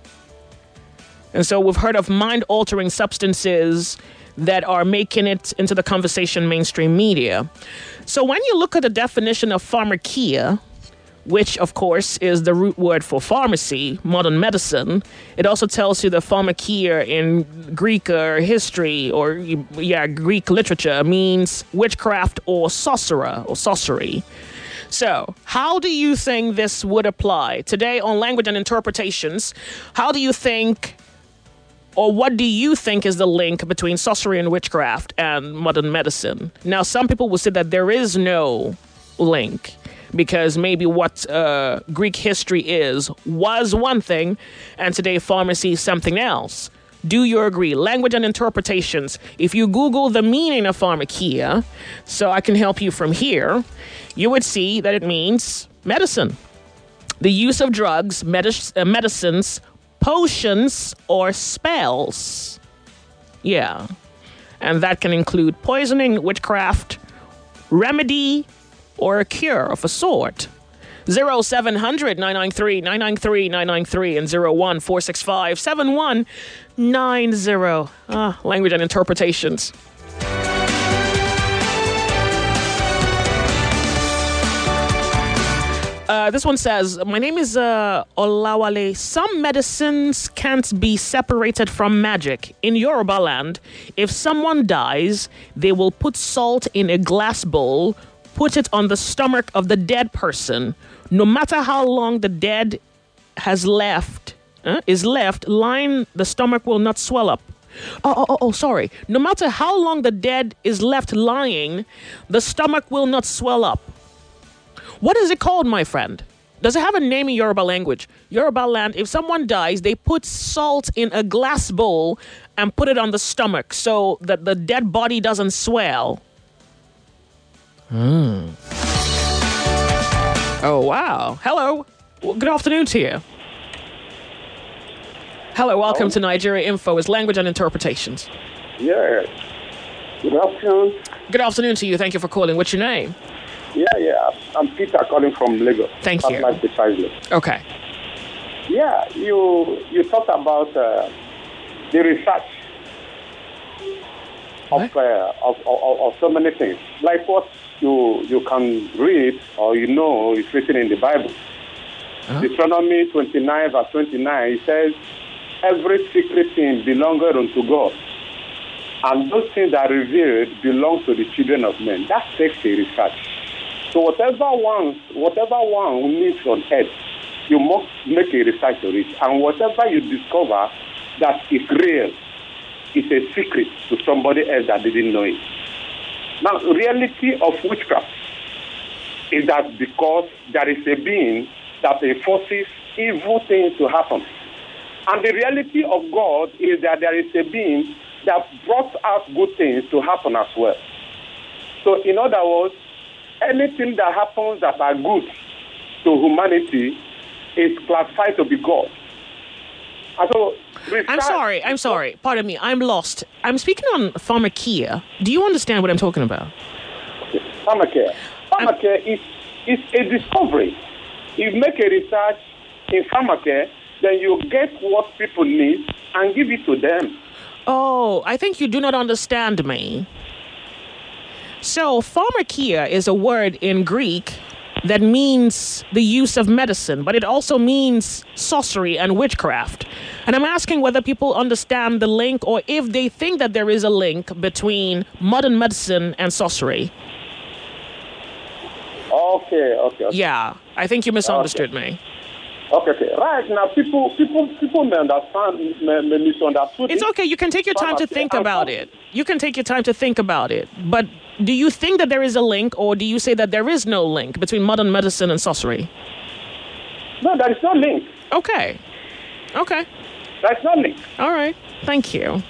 And so we've heard of mind-altering substances that are making it into the conversation mainstream media. So when you look at the definition of pharmakia, which of course is the root word for pharmacy, modern medicine, it also tells you the pharmakia in Greek or history or yeah, Greek literature means witchcraft or sorcerer or sorcery. So, how do you think this would apply? Today on Language and Interpretations, how do you think, or what do you think is the link between sorcery and witchcraft and modern medicine? Now, some people will say that there is no link because maybe what uh, Greek history is was one thing, and today pharmacy is something else. Do you agree? Language and Interpretations. If you Google the meaning of pharmakia, so I can help you from here, you would see that it means medicine. The use of drugs, medic- uh, medicines, potions, or spells. Yeah. And that can include poisoning, witchcraft, remedy, or a cure of a sort. zero seven hundred nine nine three nine nine three nine nine three and zero one four six five seven one nine zero. Ah, Language and Interpretations. Uh, this one says, my name is uh, Olawale. Some medicines can't be separated from magic. In Yoruba land, if someone dies, they will put salt in a glass bowl, put it on the stomach of the dead person. No matter how long the dead has left, uh, is left, lying, the stomach will not swell up. Oh, oh, oh, oh, sorry. No matter how long the dead is left lying, the stomach will not swell up. What is it called, my friend? Does it have a name in Yoruba language? Yoruba land, if someone dies, they put salt in a glass bowl and put it on the stomach so that the dead body doesn't swell. Hmm. Oh, wow. Hello. Well, good afternoon to you. Hello, welcome to Nigeria Info. It's language and interpretations. Yeah. Good afternoon. Good afternoon to you. Thank you for calling. What's your name? Yeah, yeah. I'm Peter calling from Lagos. Thank you. That's precisely. Okay. Yeah, you you talked about uh, the research of, uh, of, of of so many things, like what you you can read or you know is written in the Bible. Uh-huh. Deuteronomy twenty-nine verse twenty-nine, it says, "Every secret thing belongeth unto God, and those things that are revealed belong to the children of men." That takes a research. So whatever one, whatever one needs on earth, you must make a research to it. And whatever you discover that is real is a secret to somebody else that didn't know it. Now, the reality of witchcraft is that because there is a being that enforces evil things to happen. And the reality of God is that there is a being that brought out good things to happen as well. So in other words, anything that happens that are good to humanity is classified to be God. And so, I'm sorry, I'm sorry. Pardon me, I'm lost. I'm speaking on pharmakia. Do you understand what I'm talking about? Pharmakia. Pharmakia is, is a discovery. You make a research in pharmakia, then you get what people need and give it to them. Oh, I think you do not understand me. So, pharmakia is a word in Greek that means the use of medicine, but it also means sorcery and witchcraft. And I'm asking whether people understand the link or if they think that there is a link between modern medicine and sorcery. Okay, okay. okay. Yeah, I think you misunderstood okay. me. Okay, okay. Right now, people, people, people may understand, may, may misunderstand. It's okay. You can take your time to think about it. You can take your time to think about it. But do you think that there is a link, or do you say that there is no link between modern medicine and sorcery? No, there is no link. Okay. Okay. There's no link. All right. Thank you.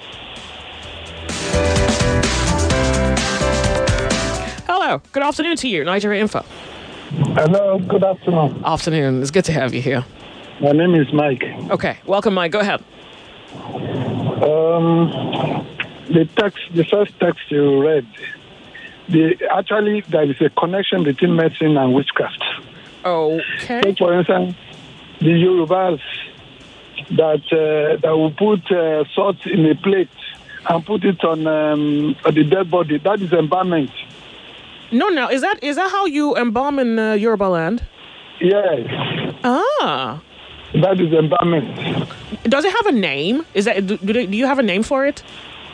Hello. Good afternoon to you, Nigeria Info. Hello, good afternoon. Afternoon. It's good to have you here. My name is Mike. Okay, welcome, Mike. Go ahead. Um, the text, the first text you read, the actually there is a connection between medicine and witchcraft. Okay. So for instance, the Yorubas that uh, that will put uh, salt in a plate and put it on, um, on the dead body. That is embalmment. No, no. Is that is that how you embalm in uh, Yoruba land? Yes. Ah. That is embalmment. Does it have a name? Is that do, do, they, do you have a name for it?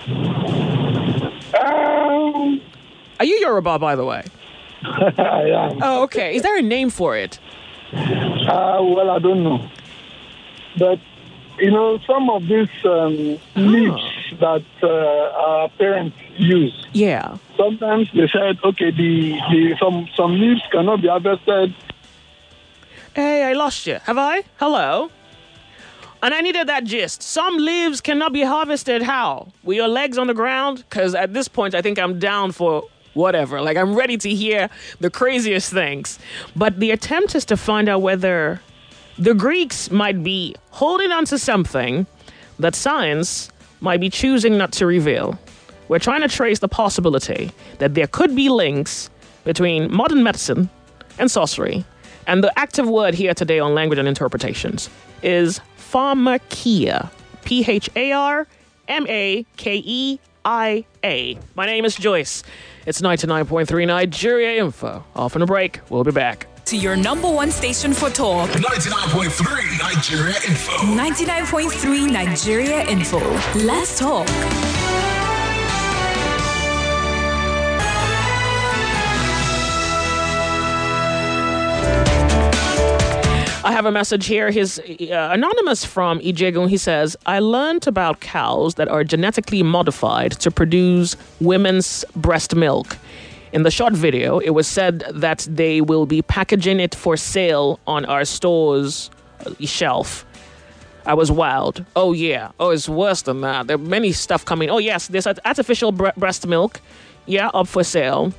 Um, Are you Yoruba, by the way? I am. Oh, okay. Is there a name for it? Uh, well, I don't know. But, you know, some of these um, oh. leaves that uh, our parents use. Yeah. Sometimes they said, okay, the, the some, some leaves cannot be harvested. Hey, I lost you. Have I? Hello? And I needed that gist. Some leaves cannot be harvested. How? With your legs on the ground? Because at this point, I think I'm down for whatever. Like, I'm ready to hear the craziest things. But the attempt is to find out whether the Greeks might be holding on to something that science might be choosing not to reveal. We're trying to trace the possibility that there could be links between modern medicine and sorcery. And the active word here today on Language and Interpretations is pharmakia. P H A R M A K E I A. My name is Joyce. It's ninety-nine point three Nigeria Info. Off on a break. We'll be back. to your number one station for talk. ninety-nine point three Nigeria Info. ninety-nine point three Nigeria Info. Let's talk. I have a message here. His uh, anonymous from Ijegun. He says, I learned about cows that are genetically modified to produce women's breast milk. In the short video, it was said that they will be packaging it for sale on our store's shelf. I was wild. Oh, yeah. Oh, it's worse than that. There are many stuff coming. Oh, yes, there's artificial bre- breast milk. Yeah, up for sale.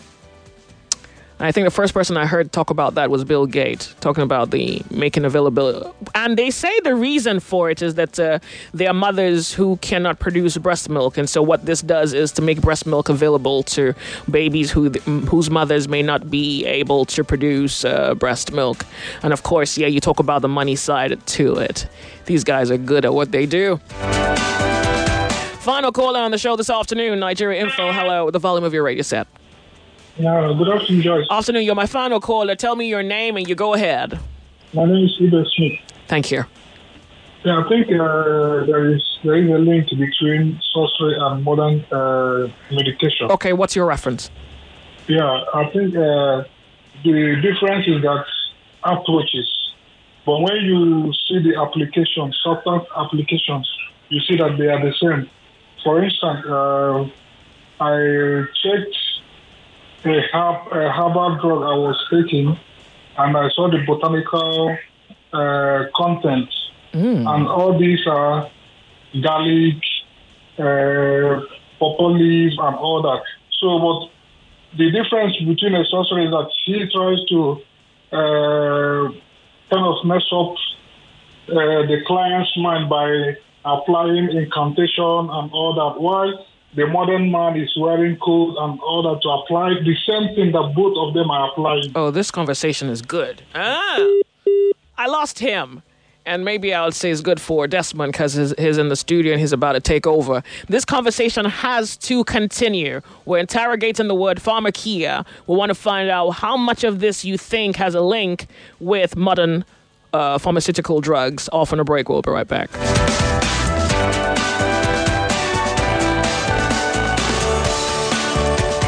I think the first person I heard talk about that was Bill Gates, talking about the making available. And they say the reason for it is that uh, there are mothers who cannot produce breast milk. And so what this does is to make breast milk available to babies who whose mothers may not be able to produce uh, breast milk. And of course, yeah, you talk about the money side to it. These guys are good at what they do. Final caller on the show this afternoon, Nigeria Info. Hello, the volume of your radio set. Yeah, good afternoon, Joyce. Afternoon, you're my final caller. Tell me your name and you go ahead. My name is Ibe Smith. Thank you. Yeah, I think uh, there is there is a link between sorcery and modern uh, meditation. Okay, what's your reference? Yeah, I think uh, the difference is that approaches. But when you see the applications, substance applications, you see that they are the same. For instance, uh, I checked a, herb, a herbal drug I was taking, and I saw the botanical uh, content. Mm. And all these are garlic, uh, purple leaf, and all that. So what the difference between a sorcerer is that he tries to uh, kind of mess up uh, the client's mind by applying incantation and all that, while the modern man is wearing coat and all that to apply the same thing that both of them are applying. Oh, this conversation is good. Ah, I lost him. And maybe I would say it's good for Desmond because he's, he's in the studio and he's about to take over. This conversation has to continue. We're interrogating the word pharmakia. We want to find out how much of this you think has a link with modern uh, pharmaceutical drugs. Off on a break. We'll be right back.